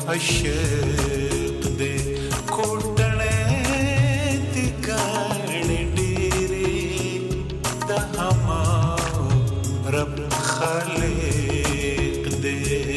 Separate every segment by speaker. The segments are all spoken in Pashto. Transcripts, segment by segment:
Speaker 1: अशक दे कोटने तिकाने डेरे दहमा रब खालिक दे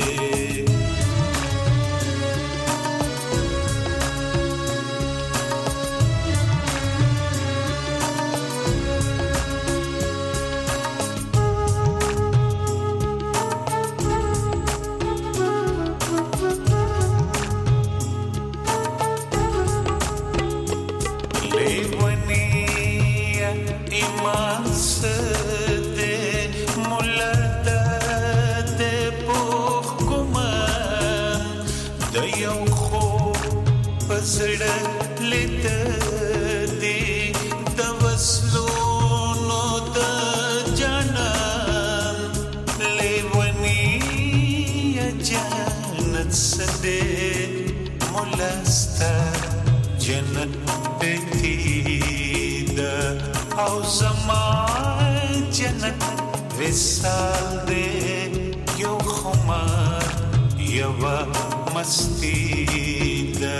Speaker 1: विसाल दे यो खुमार यवा मस्ती दे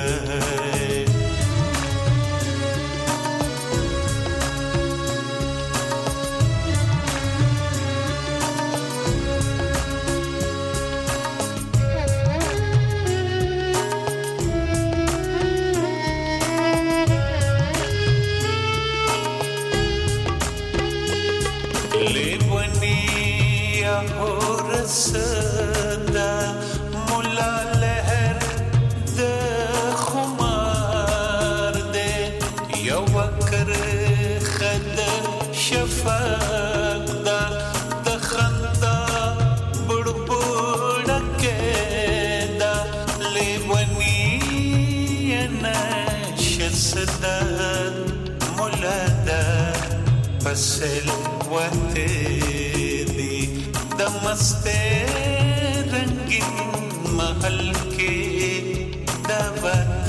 Speaker 1: फसल वते दी दमस्ते रंगीन महल के दवत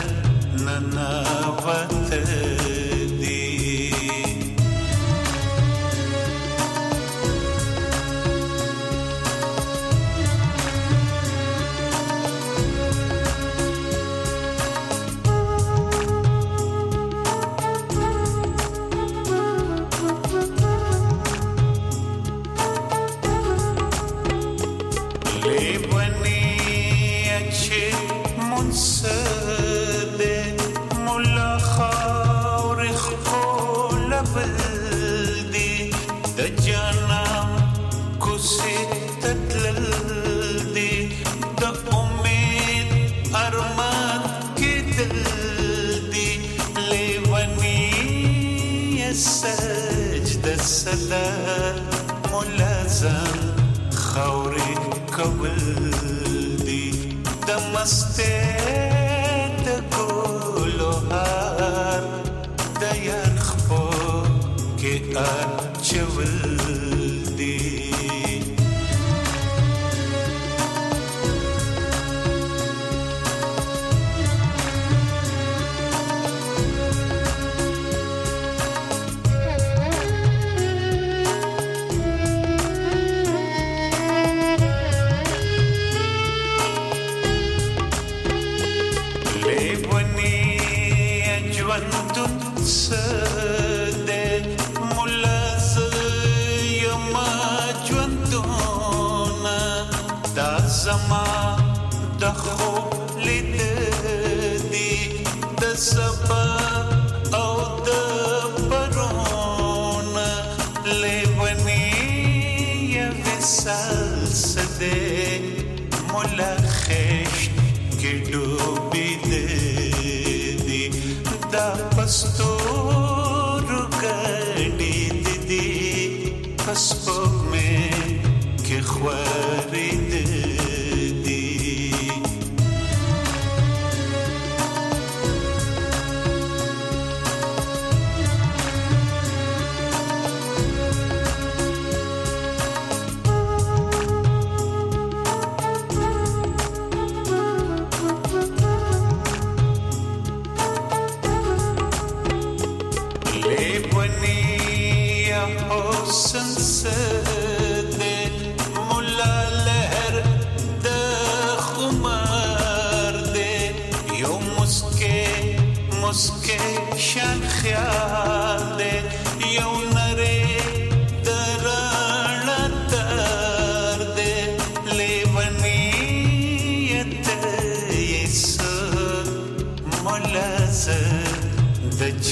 Speaker 1: ननावत दी सदा मुलाजम खौरी कबल दी दमस्ते दगोलोहार दयरखो के आचवल दी زما د خوب لید دی د سبا او د پرون لیونی یا وصال سده مولا خشت کې ډوبې دی دا پستور ګډې دی پسپو مې کې خوارې دی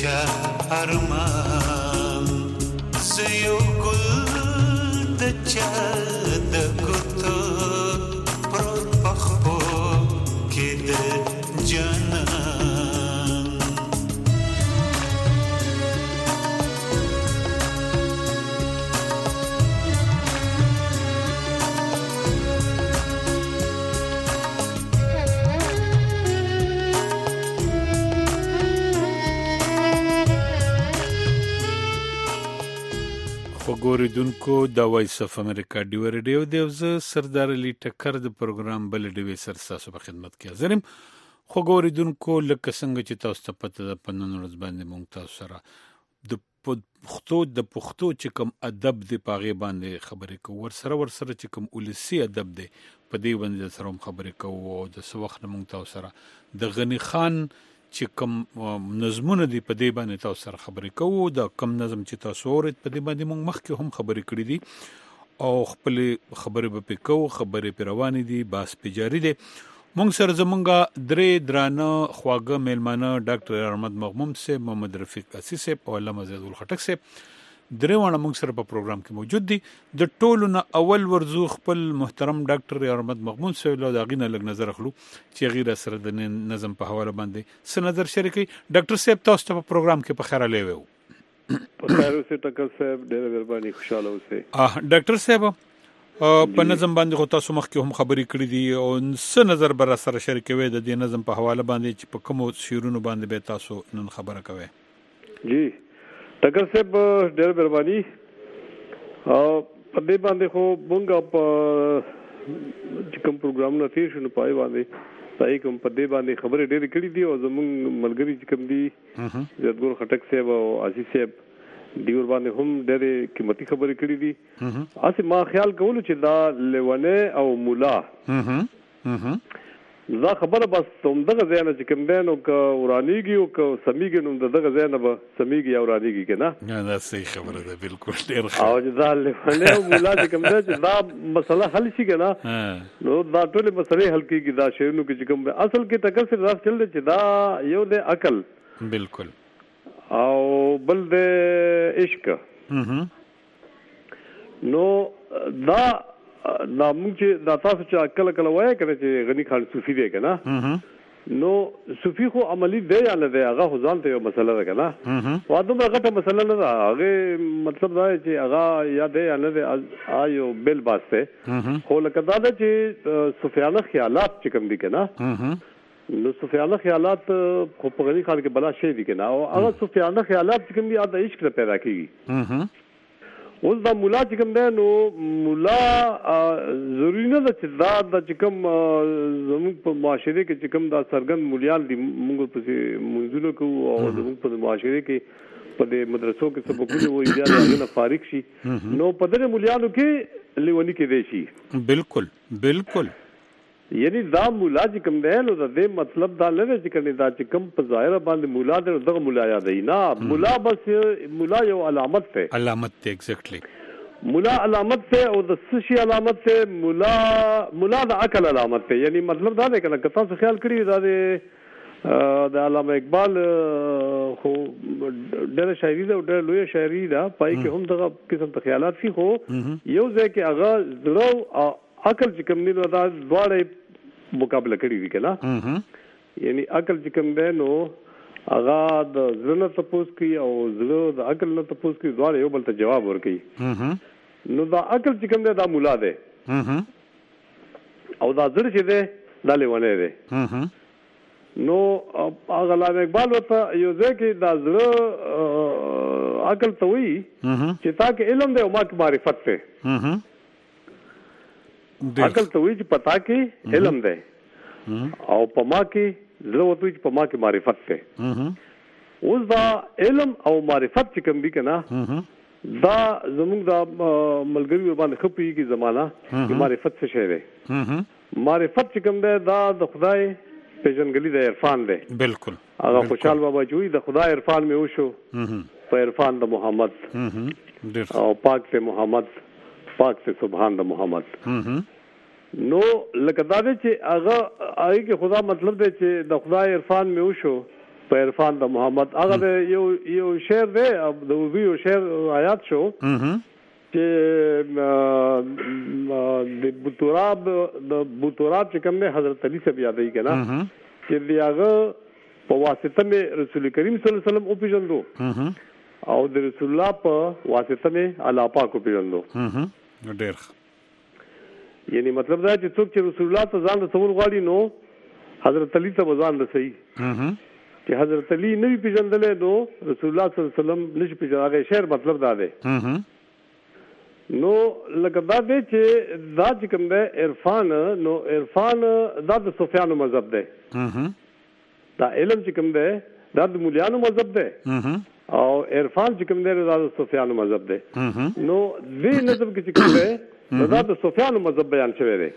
Speaker 1: چا ارمان زيو ګل د چا د ګوتو پر پخو کې د جانان
Speaker 2: ګوریدونکو د وایس اف امریکا ډیو ریډیو دی زه سردار علی ټکر د پروګرام بل ډیوي سر تاسو په خدمت کې حاضرم خو ګوریدونکو لکه څنګه چې تاسو ته پته ده په نن ورځ باندې مونږ تاسو سره د پښتو چې کوم ادب دی پاغه باندې خبرې کوو ورسره چې کوم ولسی ادب دی په دې باندې سره خبرې کوو او د سوخت مونږ تاسو سره د غنی خان چې کوم نظمونه دی په دې باندې تاسو سره خبرې کوو د کوم نظم چې تاسو اورید په دې باندې موږ مخکې هم خبرې کړې دي او خپل خبرې به کوو خبرې پیروانې دي باس پجاری دي موږ سره زمونږه درې درانه خواږه میلمانه ډاکټر احمد مغموم سے محمد رفیق اسی سے او علامه زید الخټک سے درېوانه موږ سره په پروګرام کې موجود دي د ټولو نه اول ورزو خپل محترم ډاکټر احمد مغموم سے له داغینه لګ نظر اخلو چې غیر سره د نظم په حواله باندې س نظر شریکي ډاکټر صاحب تاسو ته په پروګرام کې په خیر لې وو
Speaker 3: په خیر اوسه ټکر صاحب ډېر مهرباني خوشاله اوسه
Speaker 2: ډاکټر صاحب په نظم باندې خو تاسو مخکې هم خبرې کړې دي او س نظر بر سره شریکوي د دې نظم په حواله باندې چې په کوم شیرونو باندې به تاسو نن خبره کوي
Speaker 3: جی ټکر صاحب ډېر مهرباني په دې باندې خو مونږ په کوم پروګرام نه تیر شنو پای باندې پای کوم په دې باندې خبرې ډېر کړې دي او زمونږ ملګری چې کوم دي زیدګور خټک صاحب او عزیز صاحب دیور باندې هم ډېر قیمتي خبرې کړې دي اسی ما خیال کولو چې دا لیونه او مولا دا خبره بس دغه ځای نه چې کوم دی نو که ورانیږي او که سمیږي نو دغه ځای نه به سمیږي او ورانیږي که نه
Speaker 2: دا صحیح خبره ده بالکل ډېر ښه
Speaker 3: او چې دا لیونی او مولا چې کوم دی چې دا مسله حل شي که نه نو دا ټولې مسلې حل کېږي دا شیانو کې چې کوم دی اصل کې ټکر صرف دا چل دی چې دا یو دی عقل
Speaker 2: بالکل
Speaker 3: او بل دی عشق نو دا موږ چې دا تاسو چې کله وایي کنه چې غنی خان صوفي دی کنه نو صوفي خو عملی دی یا نه دی هغه ځان ته یو مسله ده کنه واده هغه ته مسله نه ده هغه مطلب دا چې هغه یا دی یا نه دی آیو بل باسته خو لکه دا چې صوفیانه خیالات چې کوم دي کنه نو صوفیانه خیالات خو په غنی خان کې بلا شی دي کنه او هغه صوفیانه خیالات چې کوم دي د عشق پیدا کیږي اوس دا مولا چې کوم دی نو مولا ضروري نه ده چې دا چې کوم زموږ په معاشره کې چې کوم دا سرګند مولیان دي موږ پسې منځونه کوو او زموږ په معاشره کې په دې مدرسو کې سبقونه وایي بیا هغه نه فارغ شي نو په دې مولیانو کې لیونی کې دی شي بالکل یعنی دا مولا چې کوم دی نو دا دې مطلب دا نه دی چې کنه دا چې کوم په ظاهر باندې مولا دی دغه مولا یاد دی نه مولا بس مولا یو علامت ته
Speaker 2: ایگزیکټلی
Speaker 3: مولا علامت ته او د سشي علامت ته مولا د عقل علامت ته یعنی مطلب دا دی کنه که تاسو خیال کړی دا د علامه اقبال خو ډېر شاعري ده او ډېر لوی شاعري ده پای کې هم دغه قسم ته خیالات شي خو یو ځای کې هغه زړه او عقل چې کوم دی نو دا دواړه مقابله کړی دي کنه یعنی عقل چې کوم دی نو هغه د زړه نه تپوس کوي او زړه د عقل نه تپوس کوي دواړه یو بل ته جواب ورکوي نو دا عقل چې کوم دی دا مولا دی او دا زړه چې دی دا لیونی دی نو هغه علامه اقبال ورته یو ځای کې دا زړه عقل ته وایي چې تا کې علم دی او ما کې معرفت دی عقل ته وایي چې پتا کې علم دی او په ما کې زړه ورته وایي چې په ما کې معرفت دی اوس دا علم او معرفت چې کوم دي که نه دا زموږ دا ملګري باندې ښه پوهېږي زمانه چې معرفت څه شی دی معرفت چې کوم دی دا د خدای پیژنګلي د عرفان دی
Speaker 2: بالکل
Speaker 3: هغه خوشحال بابا چې وایي د خدای عرفان مې وشو په عرفان د محمد او پاک سے محمد پاک سے سبحان د محمد نو لکه دا دی چې هغه کې خدا مطلب دی چې د خدای عرفان مې وشو په عرفان د محمد هغه یو شعر دی د اردو یو شعر آیات شو چې د بوتراب چې کوم نه حضرت علی سے یادای کنا چې دیغه په واسطه مې رسول کریم صلی الله علیه وسلم او پیژندو او د رسول الله په واسطه مې الله پاک او پیژندو
Speaker 2: ډېر
Speaker 3: یعنی مطلب دا چې څوک چې رسول الله ته ځان رسول غواړي نو حضرت علی ته ځان رسي چې حضرت علی نه پیژندل نو رسول الله صلی الله علیه وسلم نشي پیژندل شعر مطلب دا دی نو لکه دا دی چې دا چې کوم دی عرفان نو عرفان دا د صوفیانو مذهب دی دا علم چې کوم دی دا د مولیانو مذهب دی او عرفان چې کوم دی دا د صوفیانو مذهب دی نو دې نظم کې چې کوم دی دا د صوفیانو مذهب بیان شوی دی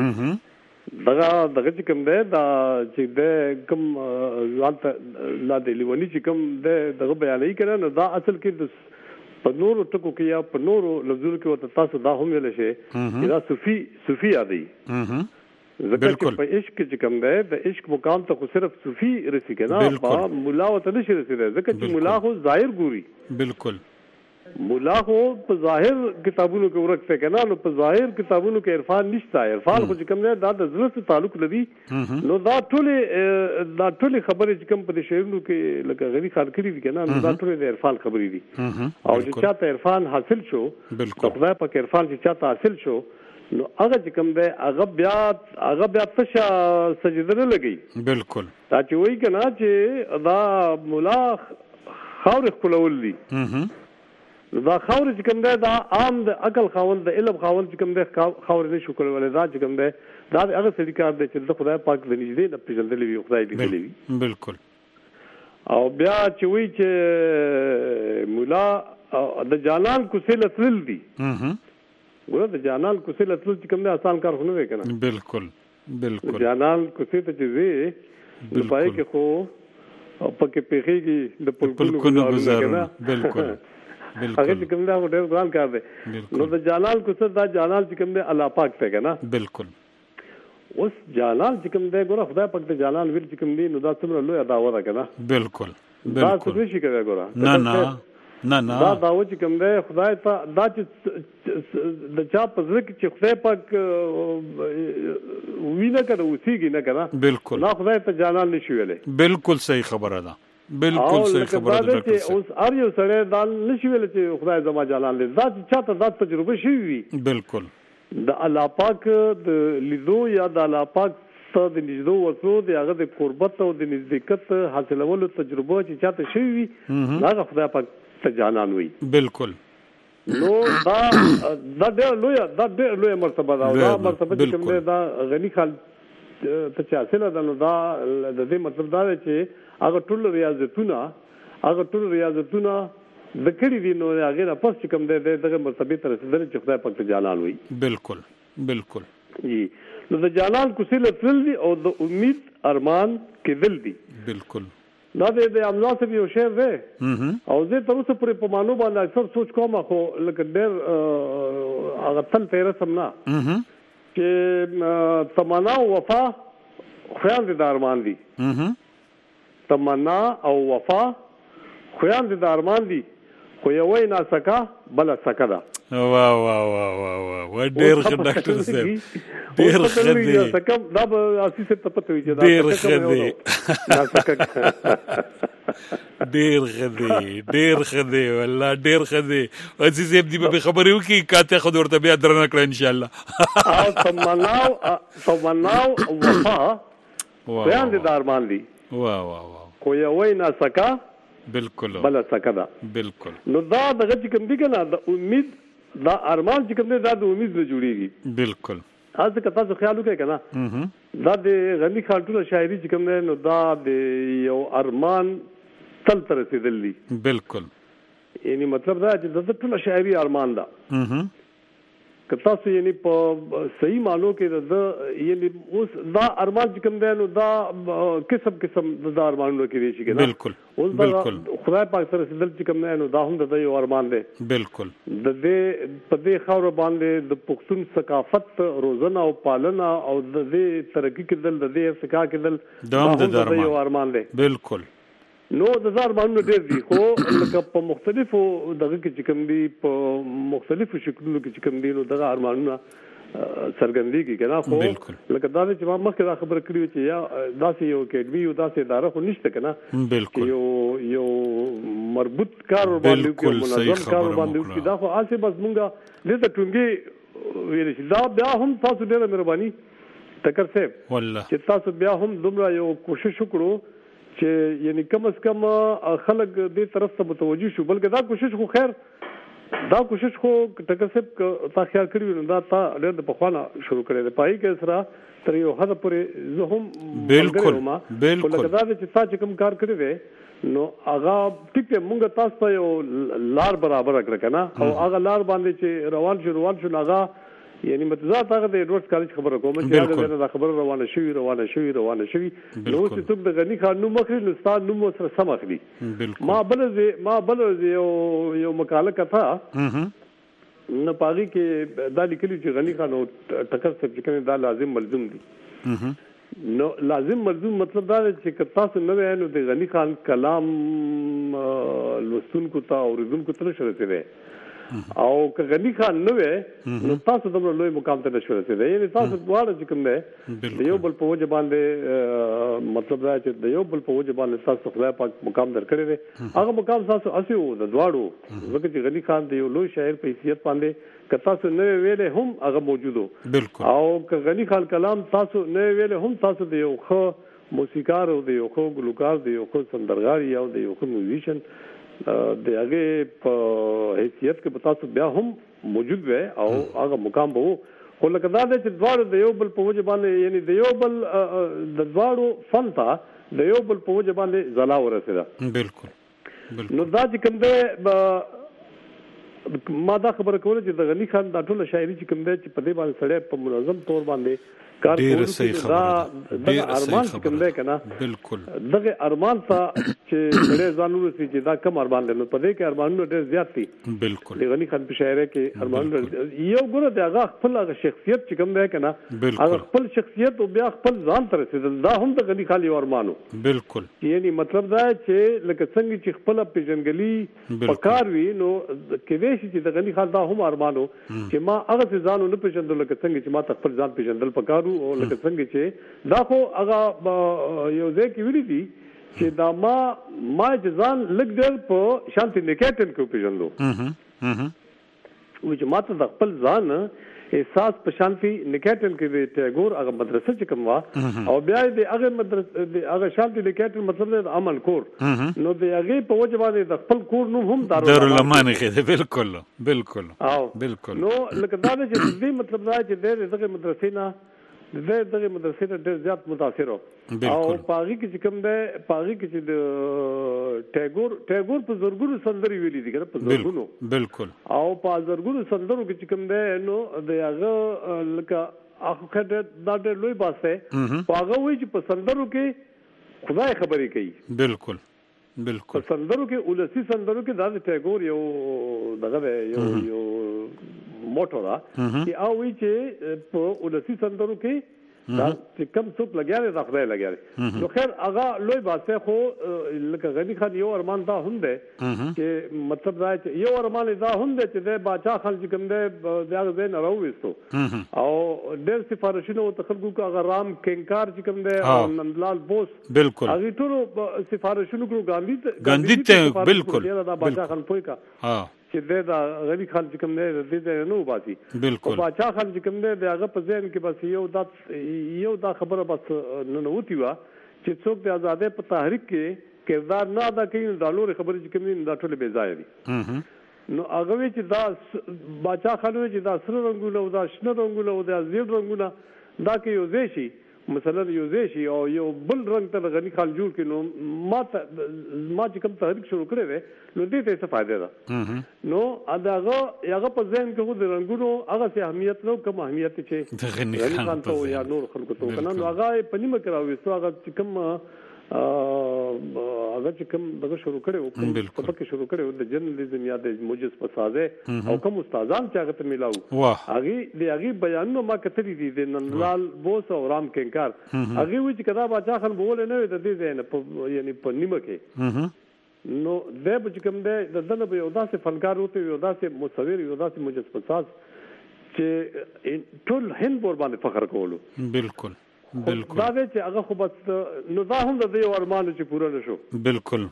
Speaker 3: دغه چې کوم دی دا چې د کوم ځان ته لا دی لیونی چې کوم دی دغه بیانې کړه نو دا اصل کې د په نورو ټکو کې یا په نورو لفظونو کې ورته تاسو دا هم ویل شي چې دا صوفي یادي ځکه چې په عشق کې کوم دی د عشق مقام ته خو صرف صوفي رسي کنه با مولا وته نشي رسیدای ځکه چې مولا خو ظاهر ګوري
Speaker 2: بالکل
Speaker 3: مولا خو په ظاهر کتابونو کې ورکته کنه نو په ظاهر کتابونو کې عرفان نشته عرفان خو چې کوم دی دا د زړه سره تعلق لري نو دا ټول خبرې چې کوم په شعرونو کې لکه غني خان کړی دي کنه نو دا ټول د عرفان خبرې دي او چې چاته عرفان حاصل شو خدای پاک عرفان چې چاته حاصل شو نو هغه چې کوم دی هغه بیا تشه سجده نه لګي
Speaker 2: بالکل
Speaker 3: دا چې وایي کنه چې دا مولا خاور خپلول دي دا خاور چې کوم دی دا عام د عقل خاوند د علم خاوند چې کوم دی خاور نه شو کولای دا چې کوم دی دا هغه سړي کار دی چې د خدای پاک د نږدې نه پیژندلې وي خدای دې کړی وي
Speaker 2: بالکل
Speaker 3: او بیا چې وایي چې مولا د جانان کوڅې لتل دي ګوره د جانان کوڅې لتل چې کوم دی آسان کار خو نه دی کنه
Speaker 2: بالکل
Speaker 3: جانان کوڅې ته چې وي نو پای کې خو پکې پیخېږي د پلکونو گزارونه
Speaker 2: بالکل
Speaker 3: هغه چې کوم دا ډېر ګران کار دی نو د جانان کوڅه دا جانان چې کوم دی الله پاک ته کنه
Speaker 2: بالکل
Speaker 3: اوس جانان چې کوم دی ګوره خدای پاک ته جانان ویل چې کوم دی نو دا څومره لوی دعوه ده کنه
Speaker 2: بالکل
Speaker 3: دا څه شي کوي ګوره
Speaker 2: نه
Speaker 3: دا داو چې کوم دی خدای ته دا چې د چا په ځل کې چې خدای پاک وینه کړو اوسېږي نه کنه
Speaker 2: بالکل
Speaker 3: نه خدای ته جانان نشي ویلې
Speaker 2: بالکل صحیح خبره ده بالکل صحیح خبره ده
Speaker 3: اوس ار یو سره دا نشي ویل چې خدای زما جانان دې دا چې چاته دا تجربه شي وي
Speaker 2: بالکل
Speaker 3: د الله پاک د لیدو یا د الله پاک ته د نږدې ورتلو د هغه د قربت او د نزدېکت حاصلولو تجربه چې چاته شي وي هغه خدای پاک ته جانان وي
Speaker 2: بالکل
Speaker 3: نو دا ډېر لوی مرتبه ده دا مرتبه چې کوم دا غني خال ته چې حاصل ده نو دا د دې مطلب دا دی چې هغه ټول ریاضتونه د کړي دي نو هغه نه پس چې کوم دغه مرتبه تر رسیدل چې خدای پاک ته جانان وي
Speaker 2: بالکل
Speaker 3: نو د جانان کوسیله تل دي او د امید ارمان کې دل دي
Speaker 2: بالکل
Speaker 3: دا د املا څخه یو شعر دی او زه تر اوسه پورې په مانو باندې اکثر سوچ کوم خو لکه ډېر هغه تل تیر سم نه چې تمنا او وفا خیال دي د ارمان دي تمنا او وفا خیال دي د ارمان دي خو یو نه سکا بل سکا ده
Speaker 2: واه ډېر ښه ډاکټر صاحب ډېر ښه دی
Speaker 3: دا به اسی څه پته وي چې دا
Speaker 2: ډېر ښه دی والله ډېر ښه دی عزیز صاحب دی به خبرې وکړي کاته خو ورته بیا درنه کړه ان شاء الله
Speaker 3: او تمناو وفا بیان دي دارمان دي
Speaker 2: واه
Speaker 3: کو یو نه سکا
Speaker 2: بالکل
Speaker 3: بل سکا دا بالکل نو دا دغه چې کوم دی کنه د امید دا ارمان چې کوم دی دا د امید نه جوړیږي
Speaker 2: بالکل
Speaker 3: تاسو که تاسو خیال وکړئ کنه دا د غنی خاطر شاعري چې کوم دی نو دا د یو ارمان تل تر رسیدلی
Speaker 2: بالکل
Speaker 3: یعنی مطلب دا چې د ټول شاعري ارمان دا که تاسو یعنی په صحیح معنی کې د یعنی اوس دا ارمان چې کوم دی نو دا قسم د ارمانونو کې دی چې کنه
Speaker 2: بالکل
Speaker 3: خدای پاک سره رسیدل چې کوم دی نو دا هم د یو ارمان دی
Speaker 2: بالکل
Speaker 3: د دې په دې خاور باندې د پښتون ثقافت روزنه او پالنه او د دې ترقی کېدل د دې ارتقا کېدل دا هم د یو ارمان دی
Speaker 2: بالکل
Speaker 3: نو د زار باندې ډېر دي خو لکه په مختلفو دغه کې چې کوم دي په مختلفو شکلونو کې چې کوم دي نو دغه ارمانونه سرګندېږي کنه خو لکه دا چې ما مخکې دا خبره کړې چې یا داسې یو اکیډمي یو داسې اداره خو نشته کنه
Speaker 2: بالکل
Speaker 3: یو مربوط کار باندې کوي منظم کار باندې کوي دا خو آسه بس مونږه دې ته ټونګي ویل شي دا بیا هم تاسو ډېر مهرباني تکر صاحب والله چې تاسو بیا هم دومره یو کوشش وکړو چې یعنی کم از کم خلک دې طرف ته متوجي شو بلکې دا کوشش خو خیر دا کوشش خو ټکر صاحب تا خیال کړی نو دا تا ډېر د پخوانه شروع کړی دی پای کې سره تر یو حد پورې زه هم
Speaker 2: بالکل
Speaker 3: لکه دا چې تا چې کوم کار کړی دی نو هغه ټیک ته مونږ تاسو ته یو لار برابر کړ کنه او هغه لار باندې چې روان شو هغه یعنی متضاد هغه د روډ کالج خبره کوم چې هغه دا خبره روانه شوی نو چې څوک د غنی خان نو مخري نو ستاسو نو سره سم اخلي ما بل یو مقاله کتا نو پاږي کې دا لیکلي چې غنی خان او ټکر څخه چې کنه دا لازم ملزم دي نو لازم ملزم مطلب دا چې تاسو نو نو د غنی خان کلام لوستونکو ته اوریدونکو ته شرط دی او که غنی خان نو نو تاسو د لوی مقام ته نشو رسیدای یعنی تاسو دواړه چې کوم دی د یو بل په وجه باندې مطلب دا چې د یو بل په وجه باندې تاسو خدای پاک مقام درکړی دی هغه مقام تاسو اسیو د دواړو ځکه چې غنی خان د یو لوی شاعر په حیثیت باندې که تاسو نو ویلې هم هغه موجودو او که غنی خان کلام تاسو نو ویلې هم تاسو د یو خو موسیقار او د یو خو ګلوکار د یو خو سندرغاړي او د یو خو میوزیشن د هغه په حیثیت کې تاسو بیا هم موجود وي او هغه مقام به خو لکه دا چې دواړو د یو بل په وجه باندې یعنی د یو بل د دواړو فن ته د یو بل په وجه باندې ځلا ورسېده بالکل نو دا چې کوم دی ما دا خبره کوله چې د غنی خان دا ټول شاعري چې کوم دی چې په دې باندې سړی په منظم تور باندې کار کوي دا ارمان چې کوم دی کنه بالکل دغه ارمان ته چې ډېر ځانونه چې دا کم ارمان لري په دې کې ارمانونه ډېر زیات دي بالکل د غنی خان په شاعري کې ارمانونه یو ګره د هغه خپل شخصیت چې کوم دی کنه هغه خپل شخصیت او بیا خپل ځان ته رسیدل دا هم د غنی خان یو ارمانو بالکل یعنی مطلب دا چې لکه څنګه چې خپل پیژنګلی پکار وي نو کې چې د غنی خان دا هم ارمانو چې ما هغه ځانو نه پیژندل لکه څنګه چې ما خپل ځان پیژندل پکارو او لکه څنګه چې دا خو هغه یو ځای کې ویلي دي چې دا ما ځان لګ ډېر په شانتي نیکټن کې پیژندو چې ما ته د خپل ځان احساس په شانتي نیکټن کې د ټاګور هغه مدرسه چې کوم وا او بیا د هغه مدرسه د هغه شانتي نیکټن مطلب د امن کور نو د هغه په وجه باندې د خپل کور نو هم
Speaker 2: دارالمان کې بالکل
Speaker 3: نو لکه دا چې دې مطلب دا چې دغه مدرسې نه دغه مدرسې ته ډېر زیات متاثر او پاغي کې چې کوم دی پاغي کې چې د ټاګور په زورګونو سندري ویلي دي کنه په زورګونو بالکل او په زورګونو سندرو کې چې کوم دی نو د هغه لکه اخو دا ډېر لوی باسه هغه وایي چې په سندرو کې خدای خبرې کوي بالکل په سندرو کې ولسی سندرو کې دا د ټاګور یو دغه یو موټو دا چې او وی چې په ولسی سندرو کې دا چې کم څوک لګیاري دا خدای لګیاري نو خیر هغه لوی باسه خو لکه غنی خان یو ارمان دا هم ده چې مطلب دا چې یو ارمان دا هم ده چې د باچا خان چې کوم ده دا زین راوېستو او ډېر سفارشونه او تخلقو کا غرام کینکار چې کوم ده او نندلال بوس بالکل هغه ټول سفارشونه کو ګاندھی ته بالکل دا باچا خان پوي کا چې دا غنی خان چې کوم نه دې نو باسي بالکل باچا خان چې کوم نه هغه په ذهن کې بس یو دا خبره بس نه وتی وا چې څوک د آزادۍ په تحریک کې کردار نه ادا کوي دا لور خبره چې کوم نه دا ټول بے ځای دي نو هغه چې دا باچا خان چې دا سره رنگونه او دا شنه رنگونه او دا زیړ رنگونه دا کې یو ځای شي مثلا یو ځای شي او یو بل رنگ ته غنی خان جوړ کړي نو ما چې کوم تحریک شروع کړی دی نو دې ته څه فائدہ ده نو هغه په ذهن کې د رنگونو هغه څه اهمیت نو کوم اهمیت چې غنی خان ته یا نور خلکو ته کنه نو هغه په نیمه کې راوېستو هغه چې کوم هغه چې کوم دغه شروع کړو کوم سبق شروع کړو د جرنالیزم یا د موجز پسازه او کوم استادان چې هغه ته ملاو هغه بیانونه ما کتلی دي د ننلال بوس او رام کینکار هغه وی چې کدا باچا خان بوله نه د دې نه یعنی په نیمه کې نو د به کوم د دنه به یو داسې فنکار وته یو داسې مصور یو داسې موجز پساز چې ټول هند ور باندې فخر کولو
Speaker 2: بالکل
Speaker 3: دا چې هغه خو بس نو دا هم د یو ارمان چې پوره نشو
Speaker 2: بالکل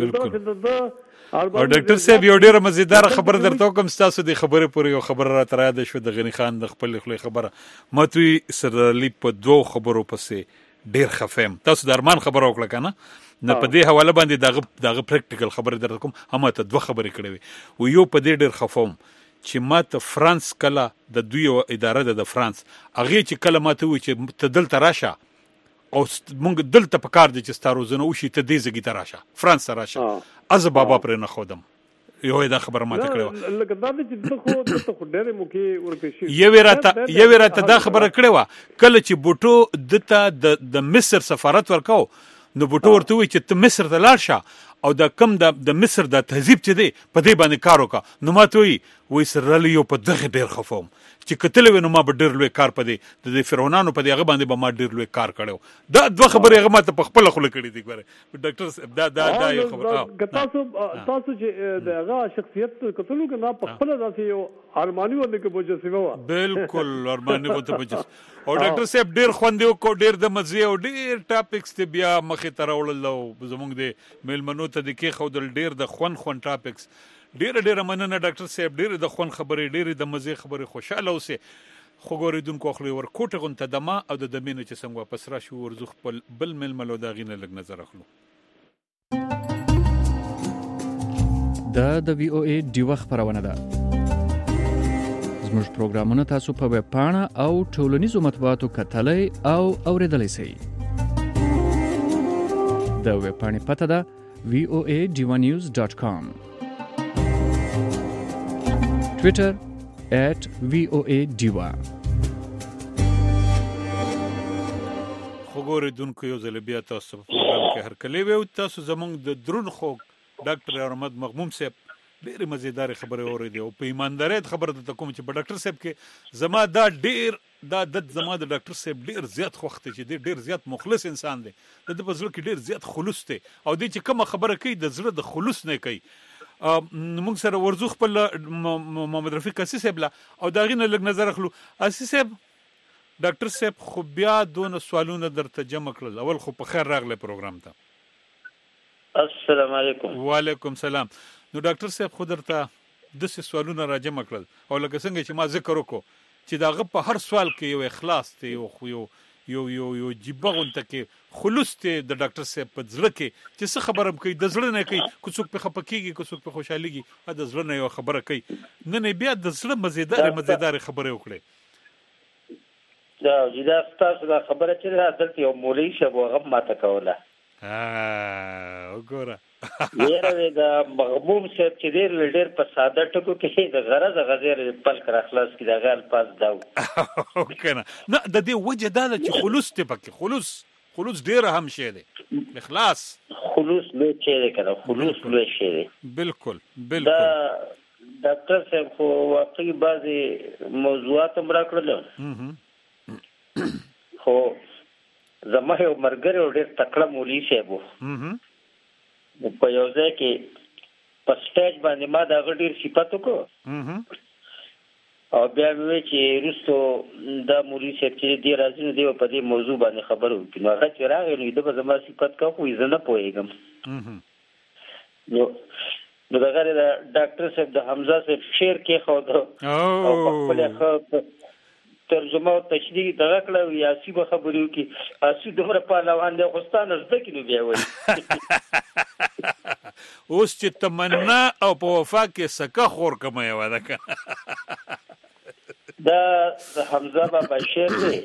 Speaker 2: او ډاکټر صاحب یو ډیره مزیدار خبر درته کوم تاسو د خبرې پورې یو خبر را تر یاد شو د غنی خان د خپل خپل خبره ماتوي سرلی په دوه خبرو پسې ډیر خفم تاسو د ارمان خبر وکړه کنه نه په دې حواله باندې دغه پریکټیکل خبر درته کوم هم ته دوه خبرې کړې و یو په دې ډیر خفم چې ماته فرانس کله د دوی اداره د فرانس هغه چې کله ماته وی چې ته دلته راشه او مونږ دلته په کار دي چې ستارو زنه وشي ته دې زګی ته راشه فرانس راشه از بابا پر نه خودم یو دا خبره ماته کړو
Speaker 3: لکه دا چې ته خو ډېر مو کې ورپېښې
Speaker 2: یو ورته دا خبره کړو کله چې بوټو دته د مصر سفارت ورکاو نو بوټو ورته وی چې ته مصر ته لاړ شه او د کم د مصر د تهذیب چې دی په دې باندې کار وکړه نو ماته وی سرلی یو په دغه ډیر خفوم چې کتل نو ما به ډیر لوی کار پدې د فرعونانو په دغه باندې به ما ډیر لوی کار کړو دا دوه خبرې هغه ماته په خپل خله کړې دي ګوره ډاکټر دا یو خبره
Speaker 3: تاسو چې دغه شخصیت کتلو کې نه په خپل داسې یو ارمانی ولې کې مجسمه و
Speaker 2: بالکل ارمانی وته مجسمه او ډاکټر صاحب ډیر خوندې کو ډیر د مزه او ډیر ټاپکس ته بیا مخې ته راوړل زموږ د میلمنو ته د کې خو ډیر د خون ټاپکس ډیر مننه ډاکټر صاحب ډیر د خون خبرې ډیر د مزه خبرې خوشاله اوسه خو ګوریدونکو خو ور کوټه غونته دما او د دمینه چې څنګه واپس راشو ورزخ بل ململو دا غینه لګ نظر اخلو
Speaker 4: د وی او ای ډیوه خبرونه ده زموږ پروګرامونه تاسو په ویب پاڼه او ټولنیزو مطبوعاتو کتلای او اوریدلای شئ د ویب پاڼې پته ده voanews.com Twitter @voadiva
Speaker 2: خبرېدونکو یو ځل بیا تاسو په پروګرام کې هر کله وي تاسو زمونږ د درون خو ډاکټر احمد مغموم صاحب ډېر مزیدار خبره اورېدې او په ایماندارۍ خبره ته کوم چې په ډاکټر صاحب کې زما دا زما د ډاکټر صاحب ډېر زیات خوښ دی چې ډېر زیات مخلص انسان دی د په زړه کې ډېر زیات خلوص دی او دې چې کومه خبره کوي د زړه د خلوص نه کوي موږ سره ورزو خپل محمد رفیق اسی صاحب لا او دا غینه لګ نظر اخلو اسی صاحب ډاکټر صاحب خو بیا دون سوالونه درته جمع کړل اول خو په خیر راغله پروګرام ته
Speaker 5: السلام علیکم
Speaker 2: وعلیکم السلام نو ډاکټر صاحب خو درته د سوالونه را جمع کړل او لکه څنګه چې ما ذکر وکړو چې داغه په هر سوال کې یو اخلاص ته یو جيبغون ته کې خلوص ته د ډاکټر صاحب په ځړه کې چې څه خبره کوي د ځړه نه کوي کو څوک په خپکیږي کو څوک په خوشحاليږي د ځړه نه یو خبره کوي نه بیا د ځړه مزیدار خبره وکړي
Speaker 5: دا جدا تاسو دا خبره چې دلته یو مولوی شب وغه ماته کوله
Speaker 2: وګوره
Speaker 5: یره دا مغموم صاحب چې ډېر په ساده ټکو کې د غرض غزیر پل کر اخلاص کې د غال پاس داو
Speaker 2: کنه نه د دې وجه دا چې خلوص ته پکې خلوص ډېر هم شي دی اخلاص
Speaker 5: خلوص له چیرې کړه خلوص له شي
Speaker 2: بالکل
Speaker 5: دا ډاکټر صاحب خو واقعي بعضي موضوعات هم راکړل خو زما یو مرګره ډېر تکړه مولوی صاحب په یو ځای کې په سټیج باندې ما دا غډیر صفات وکړو او بیا مې چې رسو دا مولوی صاحب چې دی راځي نو دی په دې موضوع باندې خبرو کوي نو هغه چې راغی نو د زما صفات کا خو یې نه پوهیږم نو دا غره ډاکټر صاحب د حمزه صاحب شعر کې خو او خپل خو ترجمه او تشریح دغه کړو یا سی به خبرو کې اسی دومره په لوان د خوستانه زده کینو بیا وایي
Speaker 2: اوس چې تمنا او په وفا کې سکه خور کمه یو ده
Speaker 5: دا حمزه بابا شعر دی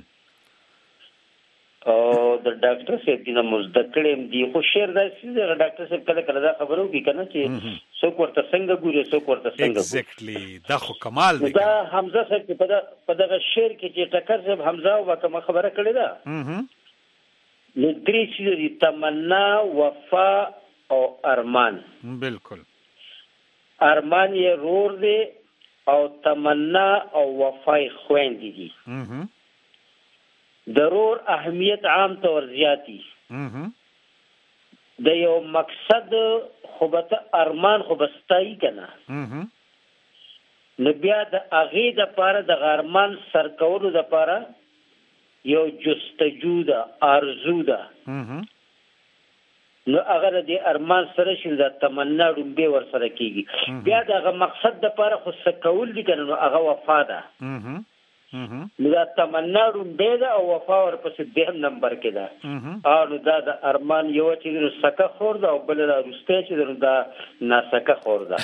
Speaker 5: او د ډاکټر صاحب دینه مزدکړم دی خو شعر دا چې ډاکټر صاحب کله دا خبرو کې کنه چې څوک ورته څنګه ګوري څوک ورته څنګه
Speaker 2: ایگزیکټلی دا خو کمال دی
Speaker 5: دا حمزه صاحب په دغه شعر کې چې ټکر صاحب حمزه او کومه خبره کړې ده نو درې چې دي تمنا وفا او ارمان.
Speaker 2: بالکل.
Speaker 5: ارمان یې رور دی او تمنا او وفا یې خويندې دي. ضرور اهمیت عام طور زیاتی. د یو مقصد خو به ارمان خو بستای کنه. نو بیا د هغې دپاره د ارمان سر کولو دپاره یو جستجو ده، آرزو ده. نو هغه د دې ارمان سره شي د تمنا ډومبې ورسره کېږي. بیا د هغه مقصد دپاره خو څه کول دي که نه، نو هغه وفا ده. نو دا تمنا ډومبې ده او وفا ورپسې دویم نمبر کې ده. او نو دا د ارمان یوه چې دی نو سکه خور ده او بله دا وروستی چې دی نو دا ناسکه خور ده.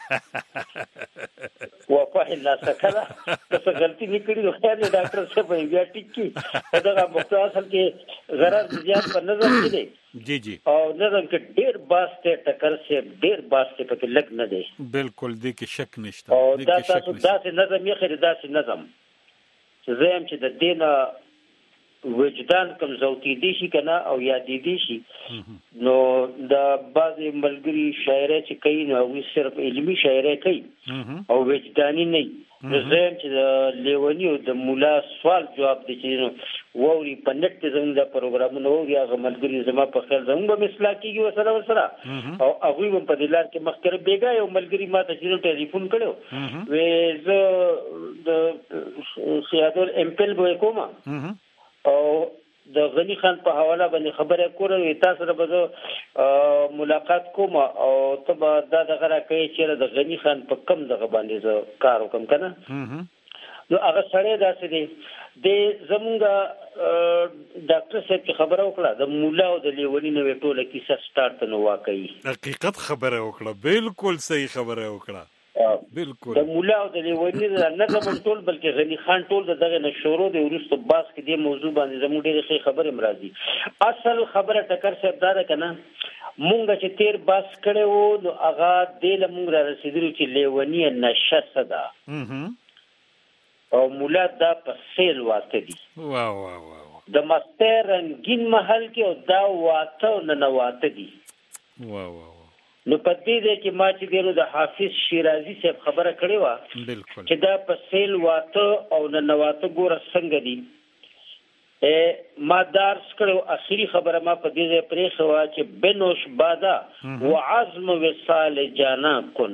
Speaker 5: وفا یې ناسکه ده، که څه غلطي مې کړي نو خیر دی ډاکټر صاحب به یې بیا ټیک کړي. خو دغه مختو اصل کې غرض زیات په نظم کې دی.
Speaker 2: جی جی.
Speaker 5: او نظم کې ډېر باس دی، ټکر صاحب ډېر باس دی، پکې لږ نه دی.
Speaker 2: بالکل دې کې شک نشته.
Speaker 5: او دا تاسو داسې نظم یې خیر داسې نظم زه یم چې د دې نه وجدان کم ذوقي دي شي که نه او یادې دي شي. نو د بعضې ملګري شاعرۍ چې کوي نو هغوی صرف علمي شاعرۍ کوي او وجداني نه وي. نو زه یم چې د لیوني او د ملا سوال جواب دی چې نو واوري په نټ کې زموږ دا پروګرامونه واوري، هغه ملګري زما په خیال زموږ به اصلاح کېږي ورسره او هغوی به په دې لار کې مخکې بېګا یو ملګري ما ته چې ټلیفون کړی وی زه د سیادول امپل به یې کوم او د غني خان په حواله باندې خبره کوله، تا سره به زه ملاقات کوم او ته به دا دغه راکوې چېرې د غني خان په کم دغه باندې زه کار وکړم که نه. نو هغه سړی داسې دی د زمونږ ډاکټر صاحب چې خبره وکړه د مولا او د لیوني نوې ټوله کیسه سټارټ ته نو واقعي
Speaker 2: حقیقت خبره وکړه. بالکل صحیح خبره وکړه. بالکل
Speaker 5: د مولا او د لیوني نه زمون ټول بلکې غني خان ټول د دغه نشورو د وروسته باس کې دې موضوع باندې زموږ ډېرې ښې خبرې مرادي. اصل خبره ټکر صاحب دا ده که نه، مونږ چې تیر باس کړی وو نو هغه دې له مونږ را رسېدلو چې لیوني نشه څه ده او مولا دا په سیل واته دي. د مستۍ رنګین محل کې او دا واته او ننواته دي. نو په دې دی کې ما چې دی نو د حافظ شیرازي صاحب خبره کړې وه چې دا په سیل واته او ننواته ګوره څنګه دي. ما درس کړو اخري خبره ما په دې ځای پرېښه وه چې بنوش باده و عزم وصال جانا کن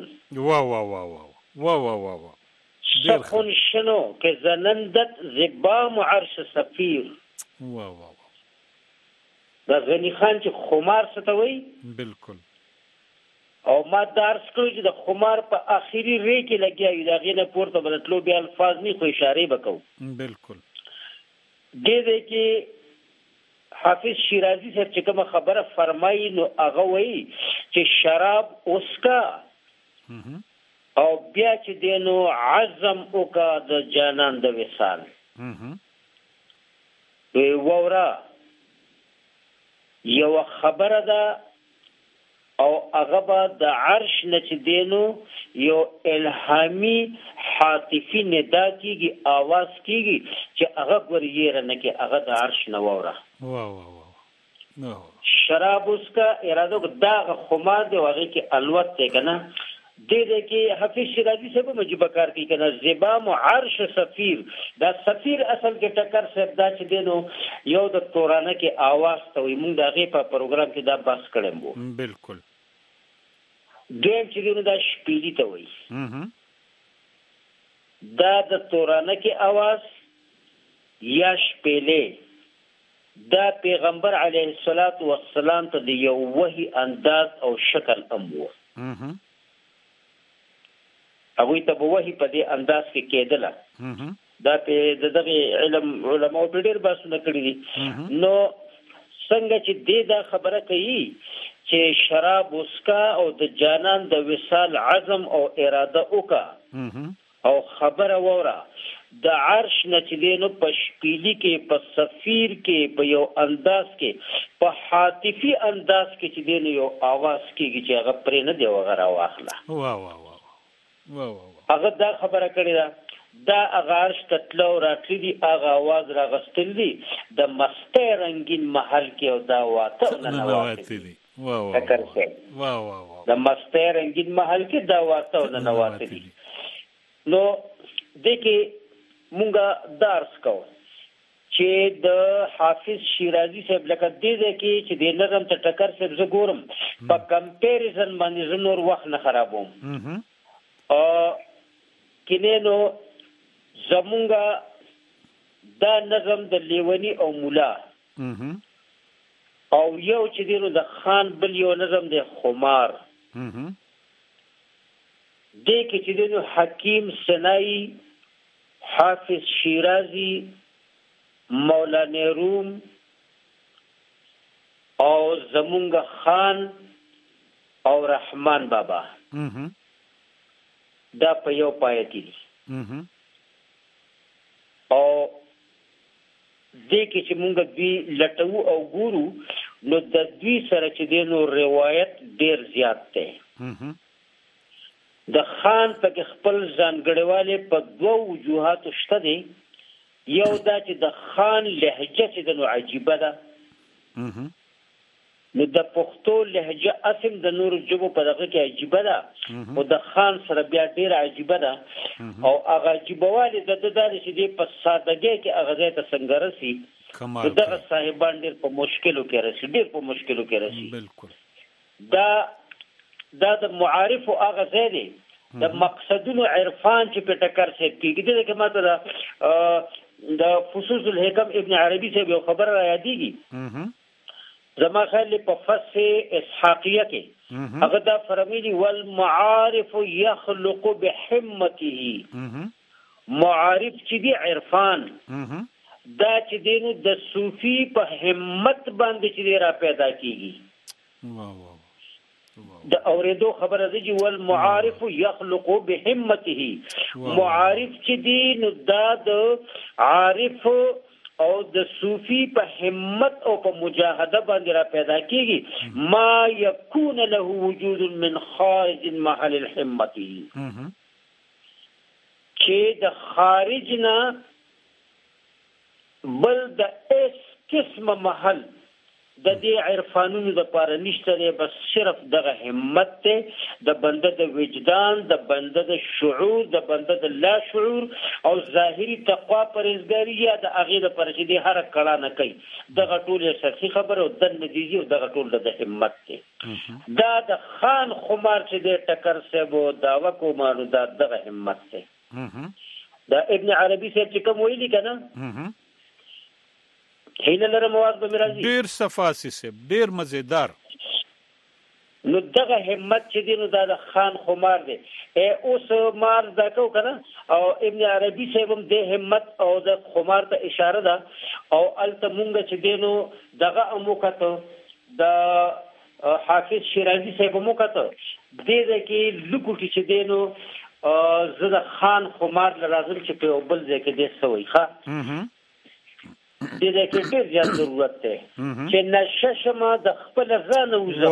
Speaker 5: سخن شنو که زنندت زبام عرش سفیر. دا غني خان چې خمار څه ته وایي. بالکل. او ما درس کړو چې د خمار په آخري ری کې لګیا وي، د هغې نه پورته به د تلو بیا الفاظ نه خو اشارې به کوو. بالکل. دې دی کې حافظ شیرازي صاحب چې کومه خبره فرمایي نو هغه وایي چې شراب اوسکا او بیا چې دی نو عزم وکړه د جانان د وصال. ووره یوه خبره ده او هغه به د عرش نه چې دی نو یو الهامي حاطفي ندا کېږي، آواز کېږي چې هغه ګورې یېره نه کې، هغه د عرش نه واوره. شراب اوسکا اراده وکړه دا هغه خمار دی او هغې کې الوت دی که نه. دې دی کې حافظ شیرازي صاحب هم عجیبه کار کوي که نه. زبام عرش سفیر، دا سفیر اصل کې ټکر صاحب دا چې دی نو یو د تورانه کې آواز ته وایي. مونږ د هغې په پروګرام کې دا بحث کړی وو. بالکل. دویم چې دی نو دا شپیلي ته وایي. دا د تورانه کې آواز یا شپیلې دا پیغمبر علیه الصلاة والسلام ته د یو وحي انداز او شکل هم وو. هغوی ته به وحي په دې انداز کې کېدله. دا په دغه علم علماو په ډېر بحثونه کړي دي. نو څنګه چې دې دا خبره کوي چې شراب وسکا او د جانان د وصال عزم او اراده وکړه او خبره ووره د عرش نه چې دی نو په شپیلي کې په سفیر کې په یو انداز کې په حاطفي انداز کې چې دی نو یو آواز کېږي چې هغه پرې نه دی هغه راواخله. هغه دا خبره کړې ده. دا اغارش کتلو راتلی دی اغا آواز راغستل دی د مستی رنگین محل کې او دا واته ننواتی دی فکر سے د مستی رنگین محل کې دا واته ننواتی دی نو دکی مونږه درس کوو چې د حافظ شیرازی صاحب لکه دې کې چې د نظم ته ټکر صاحب زه ګورم په کمپیریزن باندې زه نور وخت نه خرابوم کینې نو زمونږه دا نظم د لیونی او مولا او یو چې دی نو د خان بل یو نظم د خمار دې کې چې دی نو حکیم سنایی حافظ شیرازی مولانا روم او زمونږ خان او رحمان بابا دا په یو پایتی دي او دې کې چې مونږ دوی لټو او ګورو نو د دوی سره چې دی نو روایت ډیر زیات دی د خان په خپل ځانګړیواله په دوه وجوهات شته دي یو دا چې د خان لهجه چې د نو عجیبه ده نو د پښتو لهجه اسم د نور ژبو په دغه کې عجیبه ده او د خان سره بیا ډیر عجیبه ده او هغه عجیبوالی د چې دی په سادهګۍ کې هغه ځای ته څنګه رسي دغه صاحبان ډیر په مشکلو کې رسي
Speaker 2: بالکل
Speaker 5: دا د معارف او هغه ځای دی د مقصدونو عرفان چې په ټکر سي کېږي د کماته د فصوص الحکم ابن عربی سے یو خبر را یادېږي زما خیال په فصل اسحاقیه کې هغه دا فرمایي والمعارف يخلق بحمته معارف چې دی عرفان دا چې دینو د صوفي په همت باندې چې را پیدا کیږي د اوریدو خبره دی چې والمعارف يخلق بهمته معارف چې دی نو دا د عارف او د صوفي په همت او په مجاهده باندې را پیدا کیږي ما يكون له وجود من خارج محل الهمه چې د خارج نه بل د اس قسم محل د دې عرفانونو د پاره نشته دی بس صرف دغه همت ته د بنده د وجدان د بنده د شعور د بنده د لا شعور او ظاهري تقوا پرهیزګاری یا د هغې لپاره چې دی هر کړه نه کوي دغه ټول سخی خبره او د نتیجې او دغه ټول د همت ته دا د خان خمار چې دی ټکر صاحب او داوا کومانو دا دغه همت ته دا ابن عربي صاحب چې کوم ویلي کنه هیله لرم واز به مرাজি
Speaker 2: ډیر صفاسی سه ډیر مزیدار
Speaker 5: نو دغه همت چې دی نو د خان خمار دی اوس مار دا کو کنه او ابن عربي صاحب هم د همت او د خمار ته اشاره ده او التمونګ چې دی نو دغه اموکته د حافظ شیرازی صاحب اموکته دې کې لکوټی چې دی نو زه د خان خمار لازم چې په بل ځای کې دې سوي ښه دې کې ډېر زیات ضرورت دی چې نشه شمه د خپل ځان وزم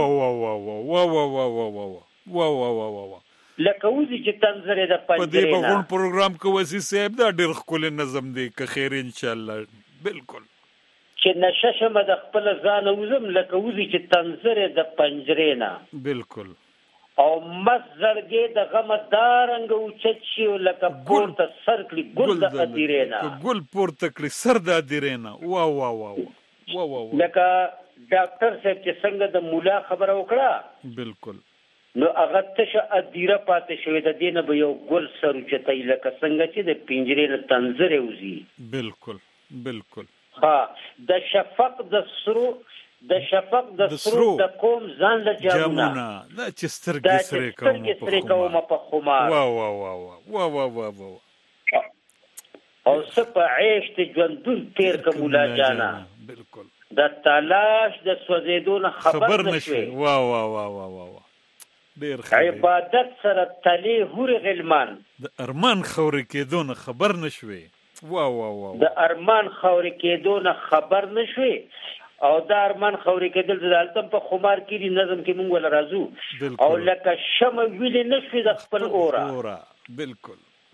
Speaker 5: لکه وزي چې تنظر د پنځه په دې بغون
Speaker 2: پروګرام کې وسی صاحب دا ډېر خپل نظم دی که خیر ان شاء الله بالکل
Speaker 5: چې نشه شمه د خپل ځان وزم لکه وزي چې تنظر د پنجره نه
Speaker 2: بالکل
Speaker 5: او مزرګې د غم دارنګ او چچي لکه پورته سر کړي ګل د ادیرینا
Speaker 2: ګل پورته کړي سر د ادیرینا وا وا وا وا
Speaker 5: لکه ډاکټر صاحب چې څنګه د مولا خبره وکړه
Speaker 2: بالکل
Speaker 5: نو هغه ته ادیره پاتې شوی د دینه به یو ګل سر چتای لکه څنګه چې د پنجرې له تنظر وزي
Speaker 2: بالکل بالکل
Speaker 5: ها د شفق د سرو د شفق د سرو د قوم ځان له جامونه
Speaker 2: دا چې سترګې سره
Speaker 5: کوم په خمار
Speaker 2: وا وا وا وا وا وا وا
Speaker 5: او سپه عيش ته ژوندون تیر کومه جانا
Speaker 2: بالکل
Speaker 5: د تلاش د سوځیدون خبر نشوي
Speaker 2: وا وا وا وا وا ډیر
Speaker 5: عبادت سره تلی هور غلمان
Speaker 2: د ارمان خوري کېدون خبر نشوي وا وا وا
Speaker 5: د ارمان خوري کېدون خبر نشوي او دا ارمان خوري کېدل د التم په خمار کې نظم کې مونږ ول راځو او لکه شمه ویلې نشوي د خپل اورا
Speaker 2: بالکل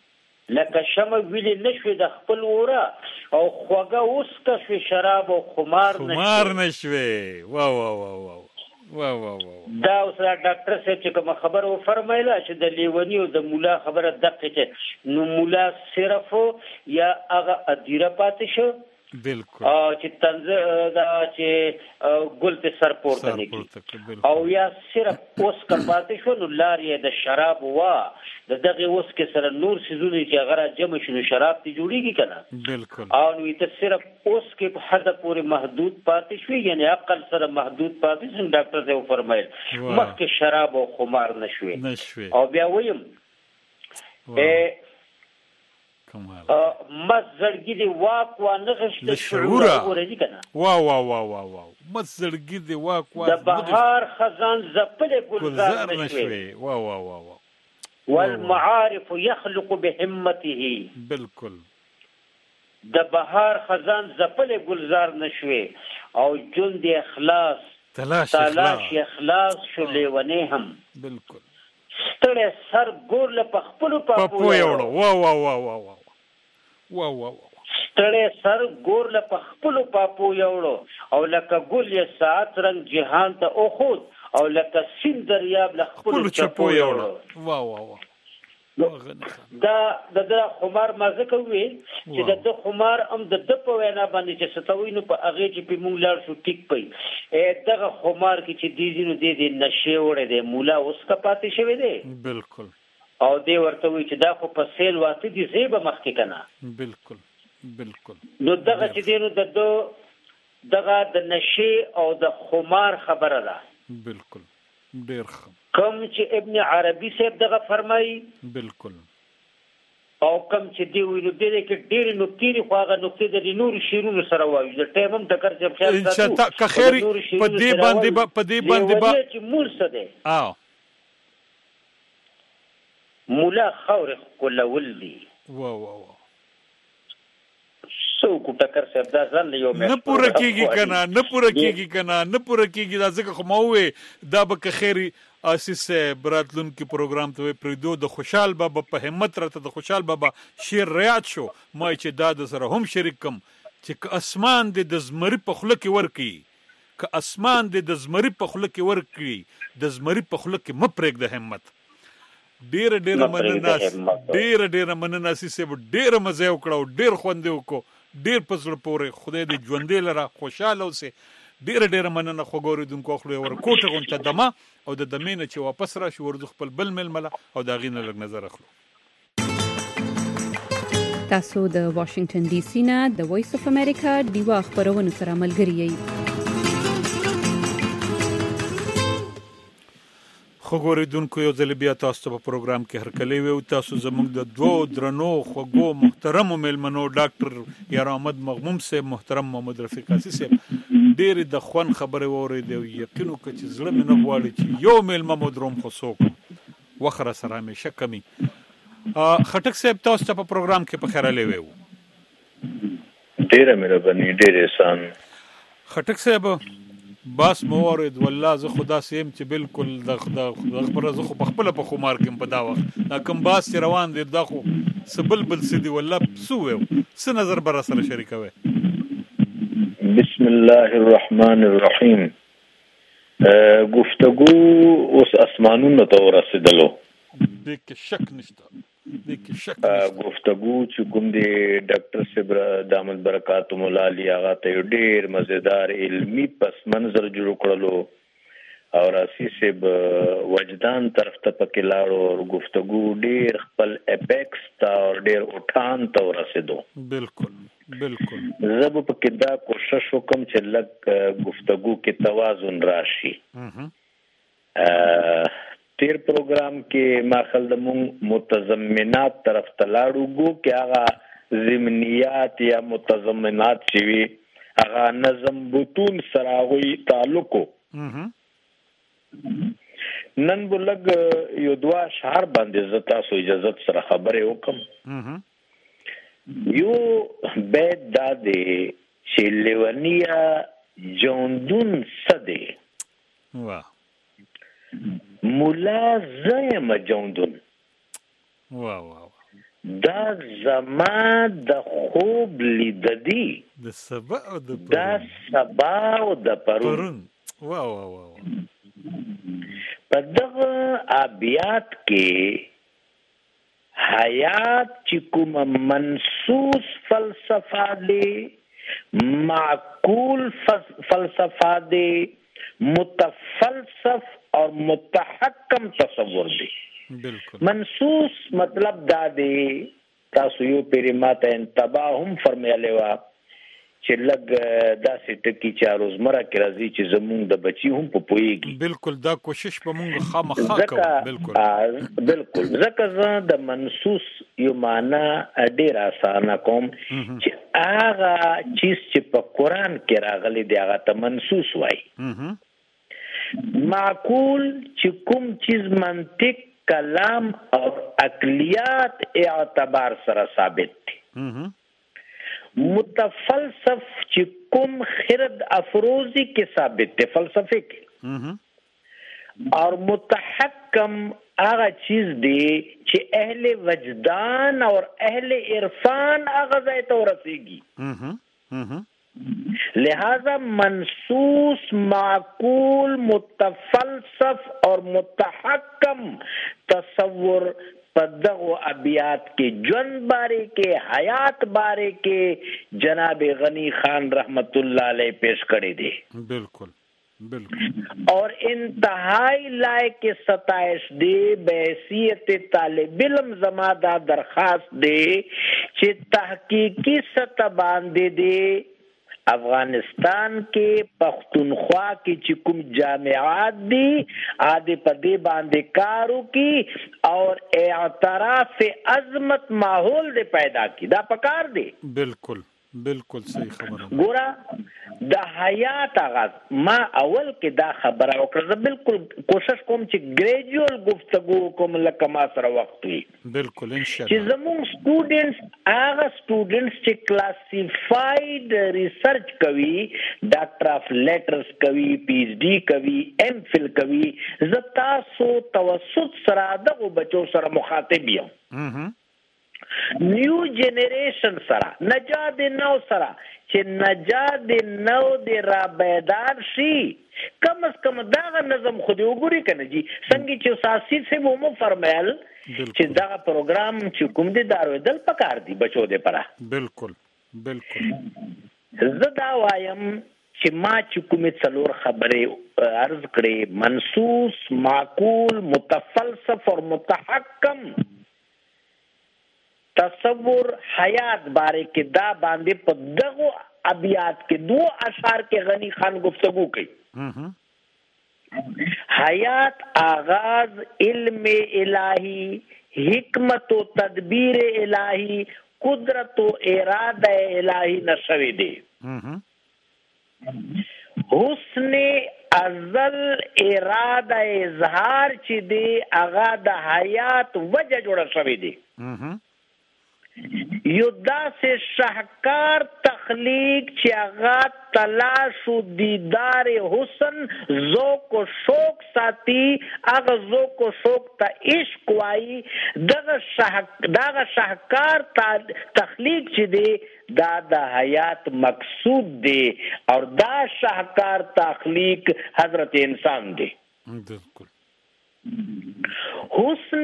Speaker 5: لکه شمه ویلې نشوي د خپل وره او خوږه اوس که شوي شراب او خمار
Speaker 2: نشوي وا وا وا وا وا وا وا
Speaker 5: دا اوس ډاکټر صاحب چې کوم خبر و فرمایله چې د لیونی او د مولا خبره دقه چې نو مولا صرف یا هغه ادیره پاتې شو
Speaker 2: بالکل
Speaker 5: چې تنز دا چې ګل په سر پورته نکي او یا صرف اوس کپاتې شو نو لارې د شراب وا د دغه اوس کې سره نور سيزونه چې هغه جمع شنو شراب ته جوړیږي کنه
Speaker 2: بالکل
Speaker 5: او نو ته صرف اوس کې په حد پورې محدود پاتې شوی یعنی عقل سره محدود پاتې شو ډاکټر ته فرمایل مخکې شراب او خمار نشوي او بیا ویم مزړګي دی واک وا نغشت
Speaker 2: شعور اورېږي کنه وا وا وا وا وا مزړګي دی واک وا
Speaker 5: د بهار خزان زپل ګلزار نشوي
Speaker 2: وا وا وا وا
Speaker 5: والمعارف يخلق بهمته
Speaker 2: بالکل
Speaker 5: د بهار خزان زپل ګلزار نشوي او جون دی اخلاص تلاش اخلاص شو لیونه هم
Speaker 2: بالکل
Speaker 5: ستړي سر ګور له پخپلو
Speaker 2: پاپو یوړو وا وا وا وا وا وا وا
Speaker 5: ستړي سر ګور له پخپلو پاپو یوړو او لکه ګل یې ساعت رنگ جهان ته او خود او لکه سین دریاب له خپلو چپو یوړو
Speaker 2: وا وا وا
Speaker 5: دا د خمار مازه کوي چې د خمار هم د په وینا باندې چې ستوي نو په هغه چې په مونږ لار شو ټیک پي دغه خمار کې چې دیزینو دې نشه وړي دې مولا اوس کا پاتې شوی دی
Speaker 2: بالکل
Speaker 5: او دې ورته وی چې دا خو په سیل واته دي زیبه مخکې کنه
Speaker 2: بالکل بالکل
Speaker 5: نو دغه چې دینو دغه د نشه او د خمار خبره ده
Speaker 2: بالکل ډیر
Speaker 5: کم چې ابن عربي صاحب دغه فرمایي
Speaker 2: بالکل
Speaker 5: او کم چې دی وینو دې کې ډېر نقطې خو هغه نقطې د نور شیرونو سره وایي د ټیم هم ټکر چې خیال ساتو
Speaker 2: که خیر په دې باندې
Speaker 5: چې مول څه دی مولا خور کولول دی
Speaker 2: وا وا وا
Speaker 5: سو کو ټکر صاحب دا ځان له یو
Speaker 2: نه پوره کیږي کنه نه پوره کیږي دا ځکه خو موې دا به که خیر اساس براتلون کې پروګرام ته پریدو د خوشحال بابا په همت راته د خوشحال بابا شیر ریاض شو ما چې دا د سره هم شریک کم چې اسمان دې د زمری په خله کې ورکی که اسمان دې د زمری په خله کې ورکی د زمری په خله کې مپرېګ د همت ډیر مننه سي ډیر مزه وکړو ډیر خوند وکړو ډیر پزړه پورې خدای دې ژوندې لره خوشاله اوسه ډیر مننه خو ګوریدونکو خو ور کوټه غونټه دمه او د دمینه چې واپس راشي ورځ خپل بل ململه او دا غینه لګ نظر اخلو
Speaker 6: تاسو د واشنگټن ډي سي نه د وایس اف امریکا دیوا خبرونه سره ملګری یئ
Speaker 2: خو ګوریدونکو یو ځل بیا تاسو په پروګرام کې هرکلی وو تاسو زموږ د دوه درنو خوګو محترم ملمنو ډاکټر یار احمد مغموم صاحب محترم محمد رفیق قاسی صاحب ډېر د خوان خبره ووري دی یقینو چې زړه مې نه غواړي چې یو ملمه مدروم خصوص وخره سره مې شکمي خټک صاحب تاسو په پروګرام کې په خیراله وو
Speaker 7: ډېر مهرباني ډېر احسان
Speaker 2: خټک صاحب باس مورد والله زه خدا سیم چې بالکل د خبره زه خو خپل په خمار کې په دا وخت دا کوم باس روان دی دا خو سبل سدي والله سو س نظر بر سره شریکوي
Speaker 7: بسم الله الرحمن الرحیم گفتگو اوس اسمانونو ته ورسېدلو
Speaker 2: د شک نشته
Speaker 7: گفتگو چې کوم دی ډاکټر صبر دامت برکات مولا علی آغا ته ډیر مزیدار علمی پس منظر جوړ کړلو او راسي سب وجدان طرف ته پکې لاړو او گفتگو ډیر خپل اپیکس تا او ډیر اوټان ته ورسېدو
Speaker 2: بالکل
Speaker 7: زب پکې دا کوشش وکم چې لږ گفتگو کې توازن راشي تیر پروگرام کې ماخل د متضمنات طرف تلاړو گو کې هغه ضمنیات یا متضمنات چې وي هغه نظم بطون سراغوي تعلقو نن بلګ یو دوا شهر باندې زتا سو اجازه سره خبره وکم یو بیت دادې چې لیونیا جوندون سده
Speaker 2: واه
Speaker 7: مولا زیم جوندون
Speaker 2: واه
Speaker 7: دا زما د خوب لید دی
Speaker 2: د سبا او د
Speaker 7: دا سبا او د پرون.
Speaker 2: واه واه واه.
Speaker 7: په دغه ابیات کې حیات چې کوم منصوص فلسفه دی، معقول فلسفه دی، متفلسف اور متحکم تصور دی.
Speaker 2: بالکل.
Speaker 7: منصوص مطلب دا دی، تاسو یو پیری ماته انتباه هم فرمایلی وه چې لږ داسې ټکي چې روزمره کې راځي چې زمونږ د بچي هم په پوهېږي.
Speaker 2: بالکل دا کوشش به مونږ خامخا کوو.
Speaker 7: بالکل ځکه زه د منصوص یو معنا ډېر اسانه کوم چې هغه چیز چې په قرآن کې راغلی دی هغه ته منصوص وایي. معقول چې کوم چیز منطق، کلام او عقلیات اعتبار سره ثابت دی. متفلسف چې کوم خرد افروزی کې ثابت دی فلسفه کې. اور متحکم هغه چیز دی چې اهل وجدان اور اهل عرفان هغه ځای ته ورسیږي. لہذا منصوص، معقول، متفلسف اور متحکم تصور په دغه ابیات کې ژوند باره کې، حیات باره کې جناب غنی خان رحمت الله علیه پیش کړی دی.
Speaker 2: بالکل بالکل.
Speaker 7: اور انتہائی لائق ستائش دی بحیثیت طالب علم زما دا درخواست دی چې تحقیقی سطح باندې دی افغانستان کې پښتونخوا کې چې کوم جامعات دي آدي په دې باندې کارو کی اور اعتراف عظمت ماحول دې پیدا کی. دا پکار دی.
Speaker 2: بالکل بالکل صحیح خبره.
Speaker 7: ګورا د حیات آغاز ما اول کې دا خبره وکړه، بالکل کوشش کوم چې ګریجوال گفتگو کوم لکه ما سره وخت وي.
Speaker 2: بالکل ان شاء الله.
Speaker 7: چې زموږ سټوډنټس هغه سټوډنټس چې کلاسیفاید ریسرچ کوي، ډاکټر اف لیټرز کوي، پی ایچ ډی کوي، ایم فل کوي، زه تاسو توسط سره دغه بچو سره مخاطب یم. نیو جنریشن سره، نجات نو سره چې نجات نو د را بیدار شي، کم از کم دغه نظم خو دې وګوري کنه جی. څنګه چې ساسي سے مو فرمایل چې دغه پروګرام چې کوم دي دارویدل پکار دي بچو دې پره.
Speaker 2: بالکل بالکل.
Speaker 7: زه دا وایم چې ما چې کومې څلور خبرې عرض کړې، منصوص، معقول، متفلسف اور متحکم تصور حیات بارے کې دا باندې په دغه ابیات کې دو اشعار کې غنی خان گفتگو کوي. حیات آغاز علم الہی، حکمت و تدبیر الہی، قدرت و ارادہ الہی نشوي دي. حسن ازل ارادہ اظہار چې دی هغه د حیات وجه جوړه شوی دی. یو داسې شاهکار تخلیق چې هغه تلاش و دیدار حسن ذوق و شوق ساتي، هغه ذوق و شوق ته عشق وایي. دغه شاهکار تخلیق چې دی دا د حیات مقصود دی اور دا شاهکار تخلیق حضرت انسان دی.
Speaker 2: بالکل.
Speaker 7: حسن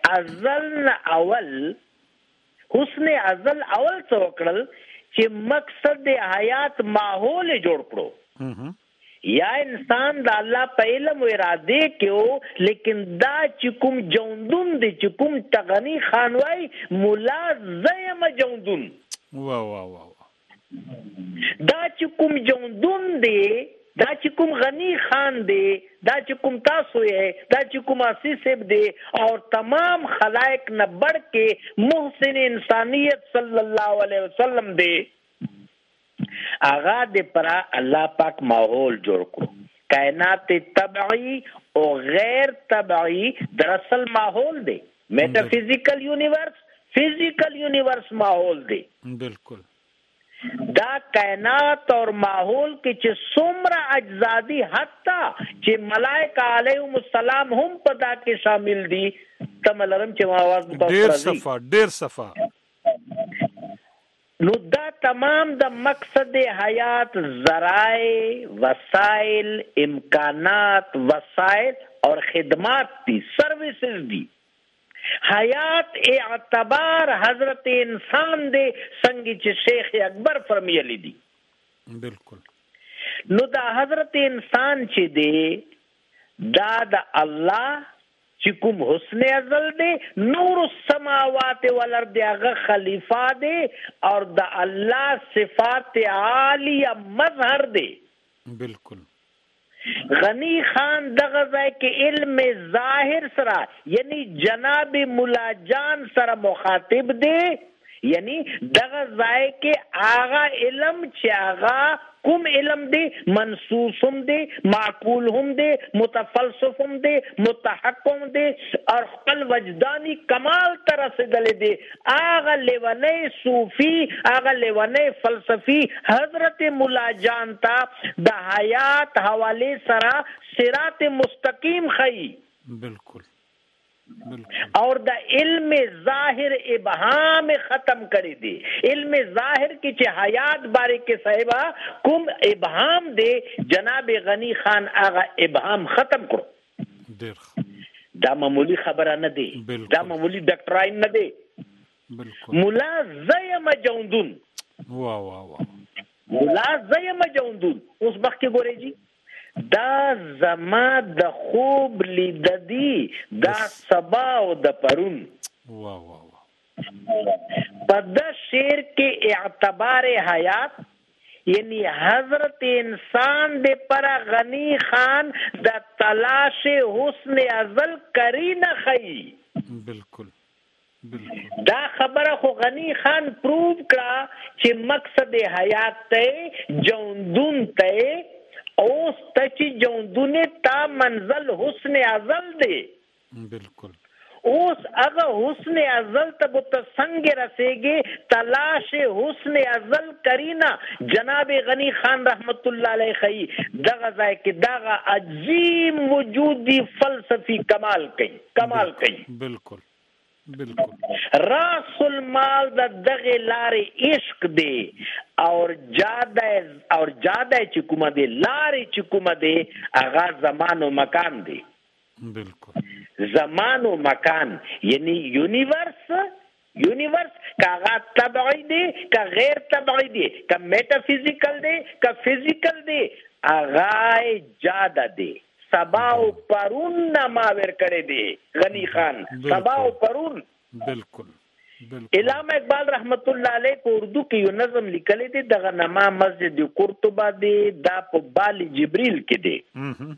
Speaker 7: ازل اول څه وکړل چې مقصد د حیات ماحول جوړ کړو. یا انسان د الله په علم و اراده کې وو، لیکن دا چې کوم جوندون دی چې کوم تغنی خان وای مولا زیم جوندون،
Speaker 2: واه واه واه،
Speaker 7: دا چې کوم جوندون دی، دا چې کوم غنی خان دی، دا چې کوم تاسو یې، دا چې کوم آسی صاحب دی اور تمام خلائق نه بڑھ کے محسن انسانیت صلی اللہ علیہ وسلم دی، آغا دے پرا اللہ پاک ماحول جوڑ کو. کائنات طبعی اور غیر طبعی دراصل ماحول دے، میٹا فزیکل یونیورس، فزیکل یونیورس ماحول دے.
Speaker 2: بالکل.
Speaker 7: دا کائنات اور ماحول کې چې څومره اجزا دي، حتی چې ملائکه علیهم السلام هم په دا کې شامل دي،
Speaker 5: تملرم چې ما आवाज متوسط
Speaker 2: ډیر صفه
Speaker 5: نو دا تمام د مقصد حیات ذرائع وسائل امکانات وسائل اور خدمات دی سروسز دی حیات اعتبار حضرت انسان دے سنگی چ شیخ اکبر فرمیلی دی
Speaker 2: بالکل
Speaker 5: نو دا حضرت انسان چ دے دا اللہ چ کوم حسن ازل دے نور السماوات والارض اغه خلیفہ دے اور دا اللہ صفات عالیہ مظہر دے
Speaker 2: بالکل
Speaker 5: غنی خان دغه ځای کې علم ظاهر سره یعنی جناب مولا جان سره مخاطب دی یعنی دغه ځای کې آغا علم چې آغا کوم علم دی منصوص هم دی معقول هم دی متفلسف هم دی متحق هم دی اور خپل وجدانی کمال تر رسیدلی دی آغا لیونی صوفی آغا لیونی فلسفی حضرت مولا جان تا د حیات حواله سرا صراط مستقیم خی
Speaker 2: بالکل
Speaker 5: اور دا علم ظاہر ابہام ختم کری دی علم ظاہر کی چھ حیات بارے کے صاحبہ کم ابہام دے جناب غنی خان آغا ابہام ختم کرو دا معمولی خبرہ نہ دے دا معمولی ڈاکٹرائن نہ دے ملا زیم جوندون ملا زیم جوندون اس وقت کے گورے جی دا زما د خوب لیددی دا سبا او د پرون په د شعر کې اعتبار حیات یعنی حضرت انسان دے پر غنی خان دا تلاش حسن ازل کری نہ خی
Speaker 2: بالکل
Speaker 5: دا خبره خو غنی خان پروو کړه چې مقصد حیات ته جوندون ته اوس تچی جوندونه تا منزل حسن ازل دے
Speaker 2: بالکل
Speaker 5: اوس اگر حسن ازل تب تسنگ رسے تلاش حسن ازل کرینا جناب غنی خان رحمت اللہ علیہ خی دغه ځای کې دغه عظیم وجودی فلسفی کمال کئی
Speaker 2: بالکل بالکل
Speaker 5: راس المال دغه لارې عشق دی اور جاده چکومه دی لارې چکومه دی اغا زمان و مکان دی
Speaker 2: بالکل
Speaker 5: زمان و مکان یعنی یونیورس کا آغا طبعی دی کا غیر طبعی دی کا میٹافیزیکل دی کا فیزیکل دی آغا جاده دی سبا و پرون نماور کرے دے غنی خان سبا و پرون
Speaker 2: بالکل
Speaker 5: علامہ اقبال رحمت اللہ علیہ کو اردو کی یو نظم لکلے دے دغه نما مسجد قرطبہ دے دا په بالی جبریل کې دے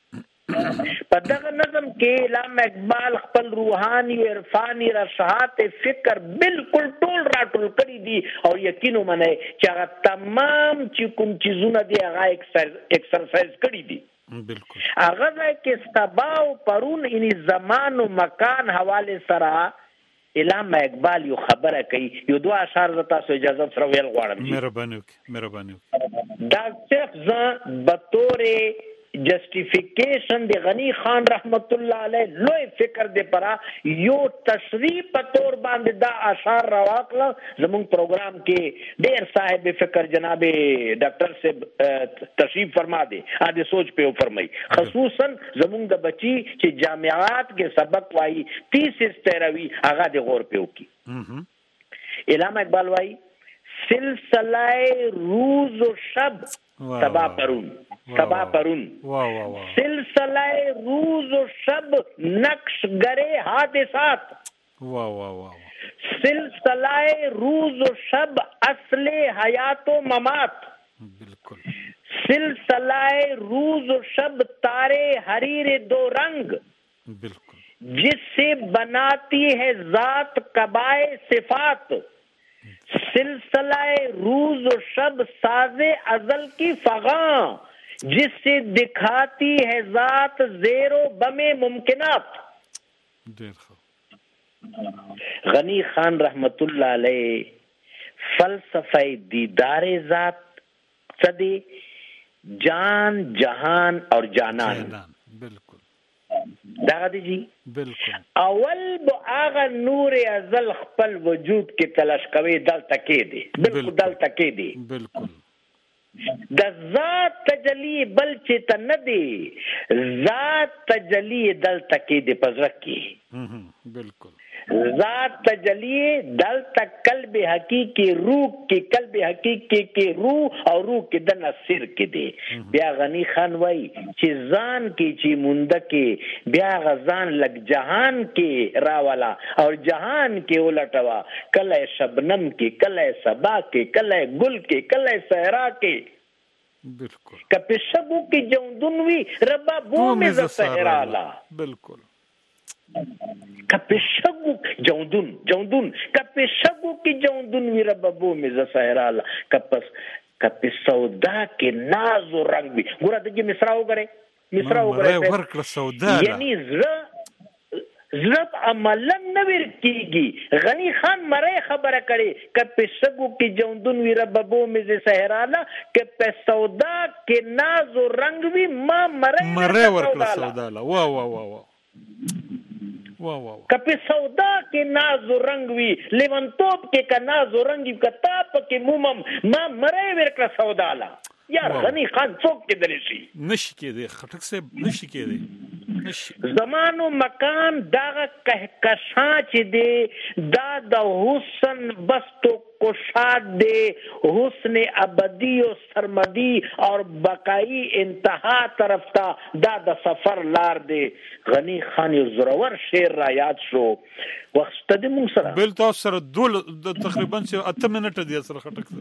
Speaker 5: په دغه نظم کې علامہ اقبال خپل روحانی عرفانی رشحات فکر بالکل ټول راټول کړی دي او یقینو منه چې هغه تمام چې کوم چیزونه دي هغه ایکسرسایز کړی دي
Speaker 2: بالکل
Speaker 5: اغه کې سبا او پرون ان زمان او مکان حواله سره علامہ اقبال یو خبره کوي یو دوا اشعار زتا سو اجازه سره ویل غواړم
Speaker 2: مهرباني
Speaker 5: دا صرف ز بطور جسٹیفیکیشن دی غنی خان رحمت اللہ علیہ لوی فکر دے پرا یو تشریح پتور باندې دا اشعار رواقلا زمون پروگرام کې ډیر صاحب فکر جناب ڈاکٹر سے تشریف فرما دے آدھے سوچ پہ فرمائی خصوصا زمون دا بچی چې جامعات کے سبق وائی 30 پیروی آغا دے غور پہ کی علامہ اقبال وائی سلسلہ روز و شب سبا پرون سلسلہ روز و شب نقش گرے حادثات سلسلہ روز و شب اصل حیات و ممات سلسلہ روز و شب تارے حریر دو رنگ جس سے بناتی ہے ذات قبائے صفات سلسلہ روز و شب ساز ازل کی فغاں جس سے دکھاتی ہے ذات زیر و بم ممکنات غنی خان رحمت اللہ علیہ فلسفہ دیدار ذات صدی جان جہان اور جانان
Speaker 2: بالکل
Speaker 5: دا دی جی
Speaker 2: بالکل
Speaker 5: اول به هغه نور ازل خپل وجود کې تلاش کوي دلته کې دی بالکل دلته کې دی
Speaker 2: بالکل
Speaker 5: د ذات تجلی بل چې ته نه دی ذات تجلی دلته کې دی پزړه کې
Speaker 2: بالکل
Speaker 5: ذات تجلی دلته قلب حقیقی روح کې قلب حقیقی کې روح او روح کې د نصر کې دی بیا غنی خان وای چې ځان کې چې مونږ کې بیا غزان لګ جهان کې راوالا او جهان کې ولټوا کله شبنم کې کله صبا کې کله ګل کې کله صحرا کې
Speaker 2: بالکل
Speaker 5: کپی شبو کې جوندون وی ربا بو مې ز صحرا لا
Speaker 2: بالکل
Speaker 5: کپی شبو جوندون کپی شبو کې جوندون وی ربا بو مې ز صحرا لا کپی سودا کې ناز او رنگ وی ګوره دغه مصرا وګره
Speaker 2: ورکړه سودا
Speaker 5: یعنی زرب عملا نویر کیږي غنی خان مړی خبره کړي کپی شګو کې جوندون وی ربابو مې سهراله کپی سودا کې ناز او رنگ وی ما مړی
Speaker 2: ورکړه سودا لا وا وا وا وا وا وا
Speaker 5: کپی سودا کې ناز او رنگ وی لیونتوب کې کا ناز او رنگ کتاب کې مومم ما مړی ورکړه سودا لا یار غنی خان څوک کې درشي
Speaker 2: نشي کېده خټک سے نشي کېده
Speaker 5: زمان و مکان داغه کهکشان چې دی دا د حسن بست و کشاد دی حسن ابدی و سرمدی اور بقائی انتہا طرف تا دا د سفر لار دی غنی خان یو زورور شعر را یاد شو وخت د مون سره
Speaker 2: بل تاسو سره دول تقریبا 8 منټه دی سره خټک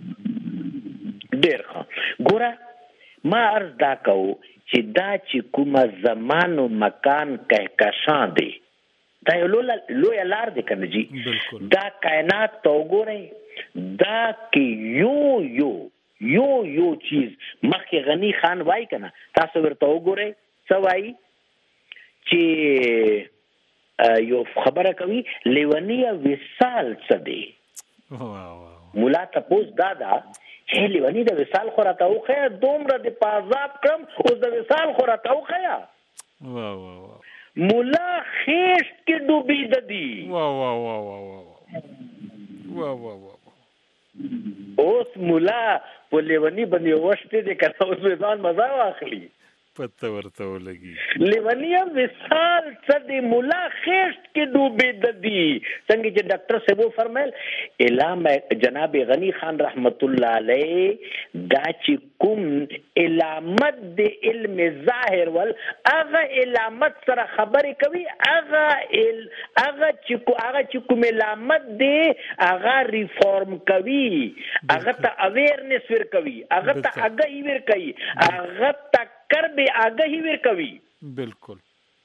Speaker 5: ډیر ښه ګوره ما عرض دا کوو چې دا چې کومه زمان و مکان کهکشان دی دا یو لوی لار دی کنه جی دا کائنات تو وګورئ دا کې یو چیز مخکې غنی خان وای کنه تاسو ورته وګورئ څه وای چې یو خبره کوي لیونی وصال څه دی مولا تاسو دادا لیونی د وصال خو راته وخیا دومره د پازاب کړم اوس د وصال خو راته وخیا
Speaker 2: وا وا وا
Speaker 5: مولا خېشت کې ډوبې د دی
Speaker 2: وا وا وا وا وا وا وا
Speaker 5: اوس مولا په لیونی باندې وشته د کړه اوس ځان مزه واخلي
Speaker 2: پته ورته ولګي
Speaker 5: لیونی وصال څه دی مولا خېشت کې ډوبې د دی څنګه چې ډاکټر صاحب فرمایل اعلان جناب غنی خان رحمت الله علیه دا چې کوم علامت د علم ظاهر ول هغه علامت سره خبرې کوي هغه چې کوم علامت دی هغه ریفارم کوي هغه ته اویرنس ور کوي هغه ته اگهی ور کوي هغه ته کربه آگهی ور کوي
Speaker 2: بالکل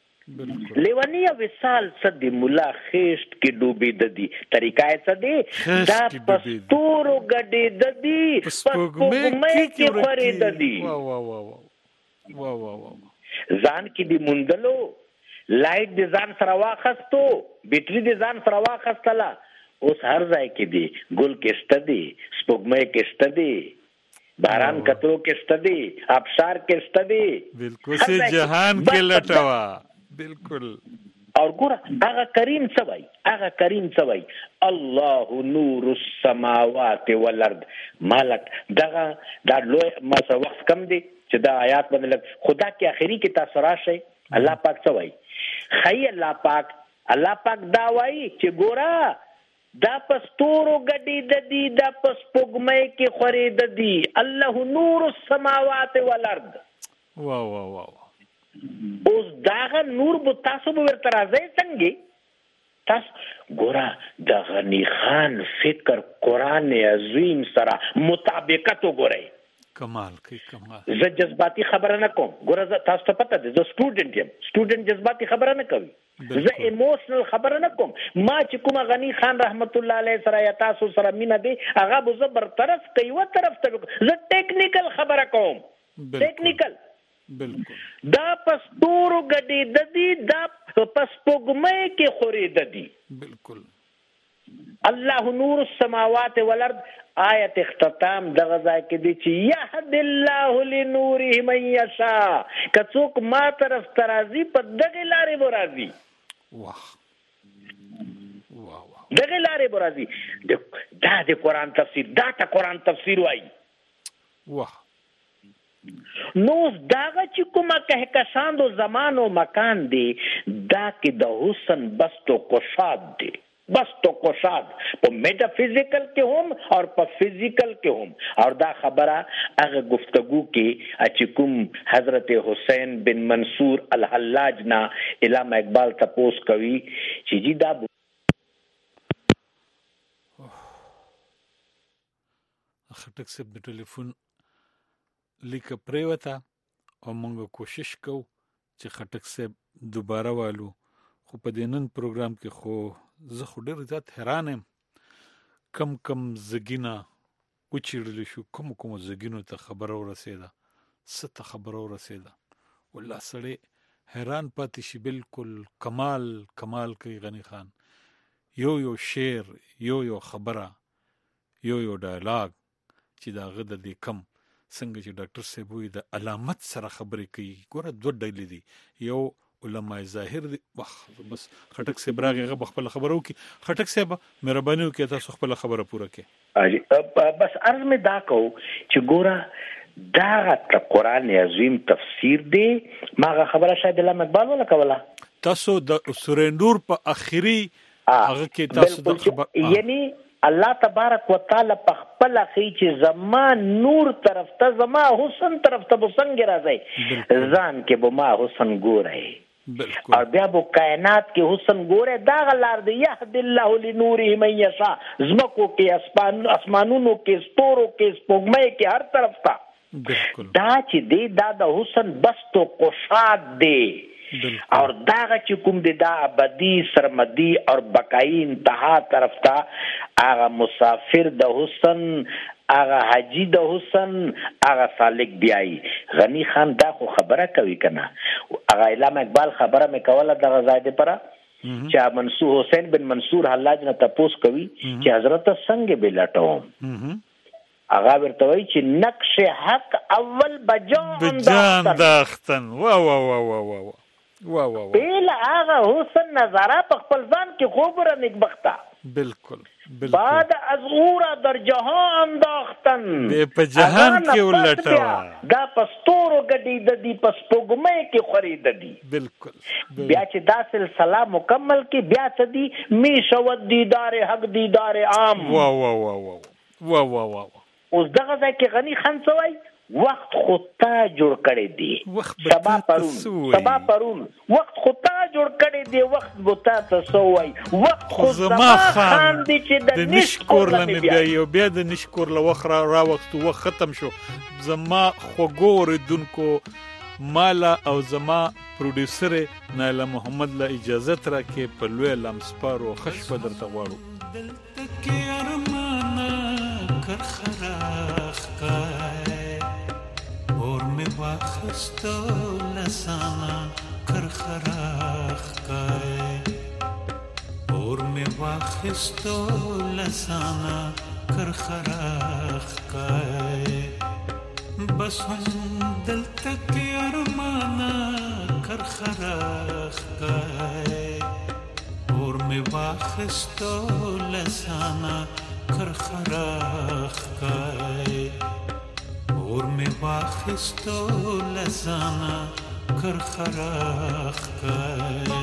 Speaker 5: لیونی وصال صدی مولا خېشت کې ډوبې د دی طریقه څه دی دا پستورو غډې د دی پسپوږمۍ کې خورې د دی
Speaker 2: وا وا وا وا وا وا
Speaker 5: ځان کې دی مندلو لایټ د ځان سره واخستو بیټری د ځان سره واخستله اوس هر ځای کې دی ګل کې شته دی سپوږمۍ کې شته دی باران کترو کې شته دی ابشار کې شته دی
Speaker 2: بالکل سے جهان کې لټوا بالکل
Speaker 5: اور ګوره هغه کریم څه وای الله نور السماوات والارض مالک دا لوی ما وخت کم دی چې دا آیات باندې خدا کې اخري کې تاسو راشي الله پاک څه وای خی الله پاک دا وای چې ګوره دا پستورو غډې د دی دا پسپوږمۍ کې خورې د دی الله نور السماوات والارض
Speaker 2: وا وا وا
Speaker 5: اوس داغه نور بو تاسو به ورته راځي څنګه تاسو ګوره د غنی خان فکر قران عظیم سره مطابقت وګورئ
Speaker 2: کمال کوي کمال
Speaker 5: زه جذباتي خبره نه کوم ګوره تاسو ته پته ده زه سټوډنټ جذباتي خبره نه کوي زه ایموشنل خبره نه کوم ما چې کومه غنی خان رحمت الله علیه سره یا تاسو سره مینه دی هغه به زه برطرف کوي و طرف ته زه ټیکنیکل خبره کوم ټیکنیکل
Speaker 2: بالکل
Speaker 5: دا پستورو غډې د دی دا پسپوږمۍ کې خورې د دی
Speaker 2: بالکل
Speaker 7: الله نور السماوات والارض آیت اختتام دغه ځای کې دی چې یهد الله لنوره من یشاء، که څوک ما طرف ته راځي په دغه لارې به راځي. دغه لارې به راځي. دا د قرآن تفسیر، دا ته قرآن تفسیر وایي. نو داغه چې کومه کهکشان و زمان و مکان دی، دا کې د حسن بست و قشاد دی، بست و قشاد په میټافیزیکل کې هم اور په فزیکل کې هم. اور دا خبره هغه گفتگو کې چې کوم حضرت حسین بن منصور الحلاج نا علامه اقبال تپوس کوي چې جی دا
Speaker 2: خټک صاحب د ټلیفون لیک پریوته او موږ کوشش کوو چې خټک صاحب دوباره والو، خو په دې نن پروګرام کې خو زه خو ډېر زیات حیران یم کم زګینه وچیړلی شو، کوم زګینو ته خبره ورسېده، څه ته خبره ورسېده. والله سړی حیران پاتې شي. بالکل کمال کوي غني خان. یو شعر، یو خبره، یو ډایلاګ چې د هغه د دې کم څنګه چې ډاکټر صاحب وایي د علامت سره خبرې کوي. ګوره دوه ډلې دي، یو علماء ظاهر دي. بس خټک صاحب راغی، هغه خپله خبره وکړي. خټک صاحب مهرباني وکړئ تاسو خپله خبره پوره کړئ.
Speaker 7: بس عرض مې دا کوو چې ګوره دا قرآن عظیم تفسیر دی. ما هغه خبره شاید علامه اقبال ولا کوله،
Speaker 2: تاسو د سورې نور په آخري هغه کې تاسو د خبر
Speaker 7: یعنی الله تبارک وتعالى په خپل خي چې زما نور طرف ته، زما حسن طرف ته به څنګه راځي، ځان کې به ما حسن ګورئ او بیا به کائنات کې حسن ګورئ. دا غلار دی یهد الله لنوره من یشاء. زمکو کې، اسمانونو کې، ستورو کې، سپوږمۍ کې، هر طرف ته دا چې دی دا د حسن بست و قشاد دی. اور داغه چې کوم دی دا ابدی سرمدی اور بقایی انتها طرف ته هغه مسافر د حسن، هغه حاجی د حسن، هغه سالک بیایی. غنی خان دا خو خبره کوي کنه. هغه علامه اقبال خبره مې کوله دغه ځای دی پره چې منصور حسین بن منصور حلاج نه تپوس کوي چې حضرت څنګه به لټوم. هغه ورته وایي چې نقش حق اول بجان
Speaker 2: داختن. وا
Speaker 7: بیل هغه حسن نظاره په خپل ځان کې خوب را نگبخته.
Speaker 2: بالکل
Speaker 7: بعد از او را در جهان انداختن،
Speaker 2: په جهان کې ولټوا،
Speaker 7: دا پستورو ګډې د دې پسپوږمۍ کې خرید دي.
Speaker 2: بالکل
Speaker 7: بیا چې دا سلسله مکمل کې بیا ته دي می شود دیدار حق دیدار عام.
Speaker 2: وا
Speaker 7: اوس دغه ځای کې غنی خان سوای وخت خودتا جوړ کړی دی، سبا پرون وخت خودتا جوړ کړی دی، وخت بوتا ته سوای وخت خود زما خان دی چې د نشکور
Speaker 2: لمه بیا یو بیا د نشکور له وخت را وخت وخت ختم شو. زما خوګور دونکو مالا او زما پروډوسر نایله محمد له اجازه تر کې په لوی لمسپارو خش په درته غواړو.
Speaker 1: واخستو لسانا کرخراخ کای اور میں واخستو لسانا کرخراخ کای بس ہم دل تک ارمانا کرخراخ کای اور میں واخستو لسانا کرخراخ کای اور میں واخستو لزانا کرخراخ کای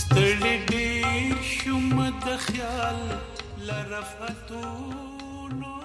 Speaker 1: لرفتونو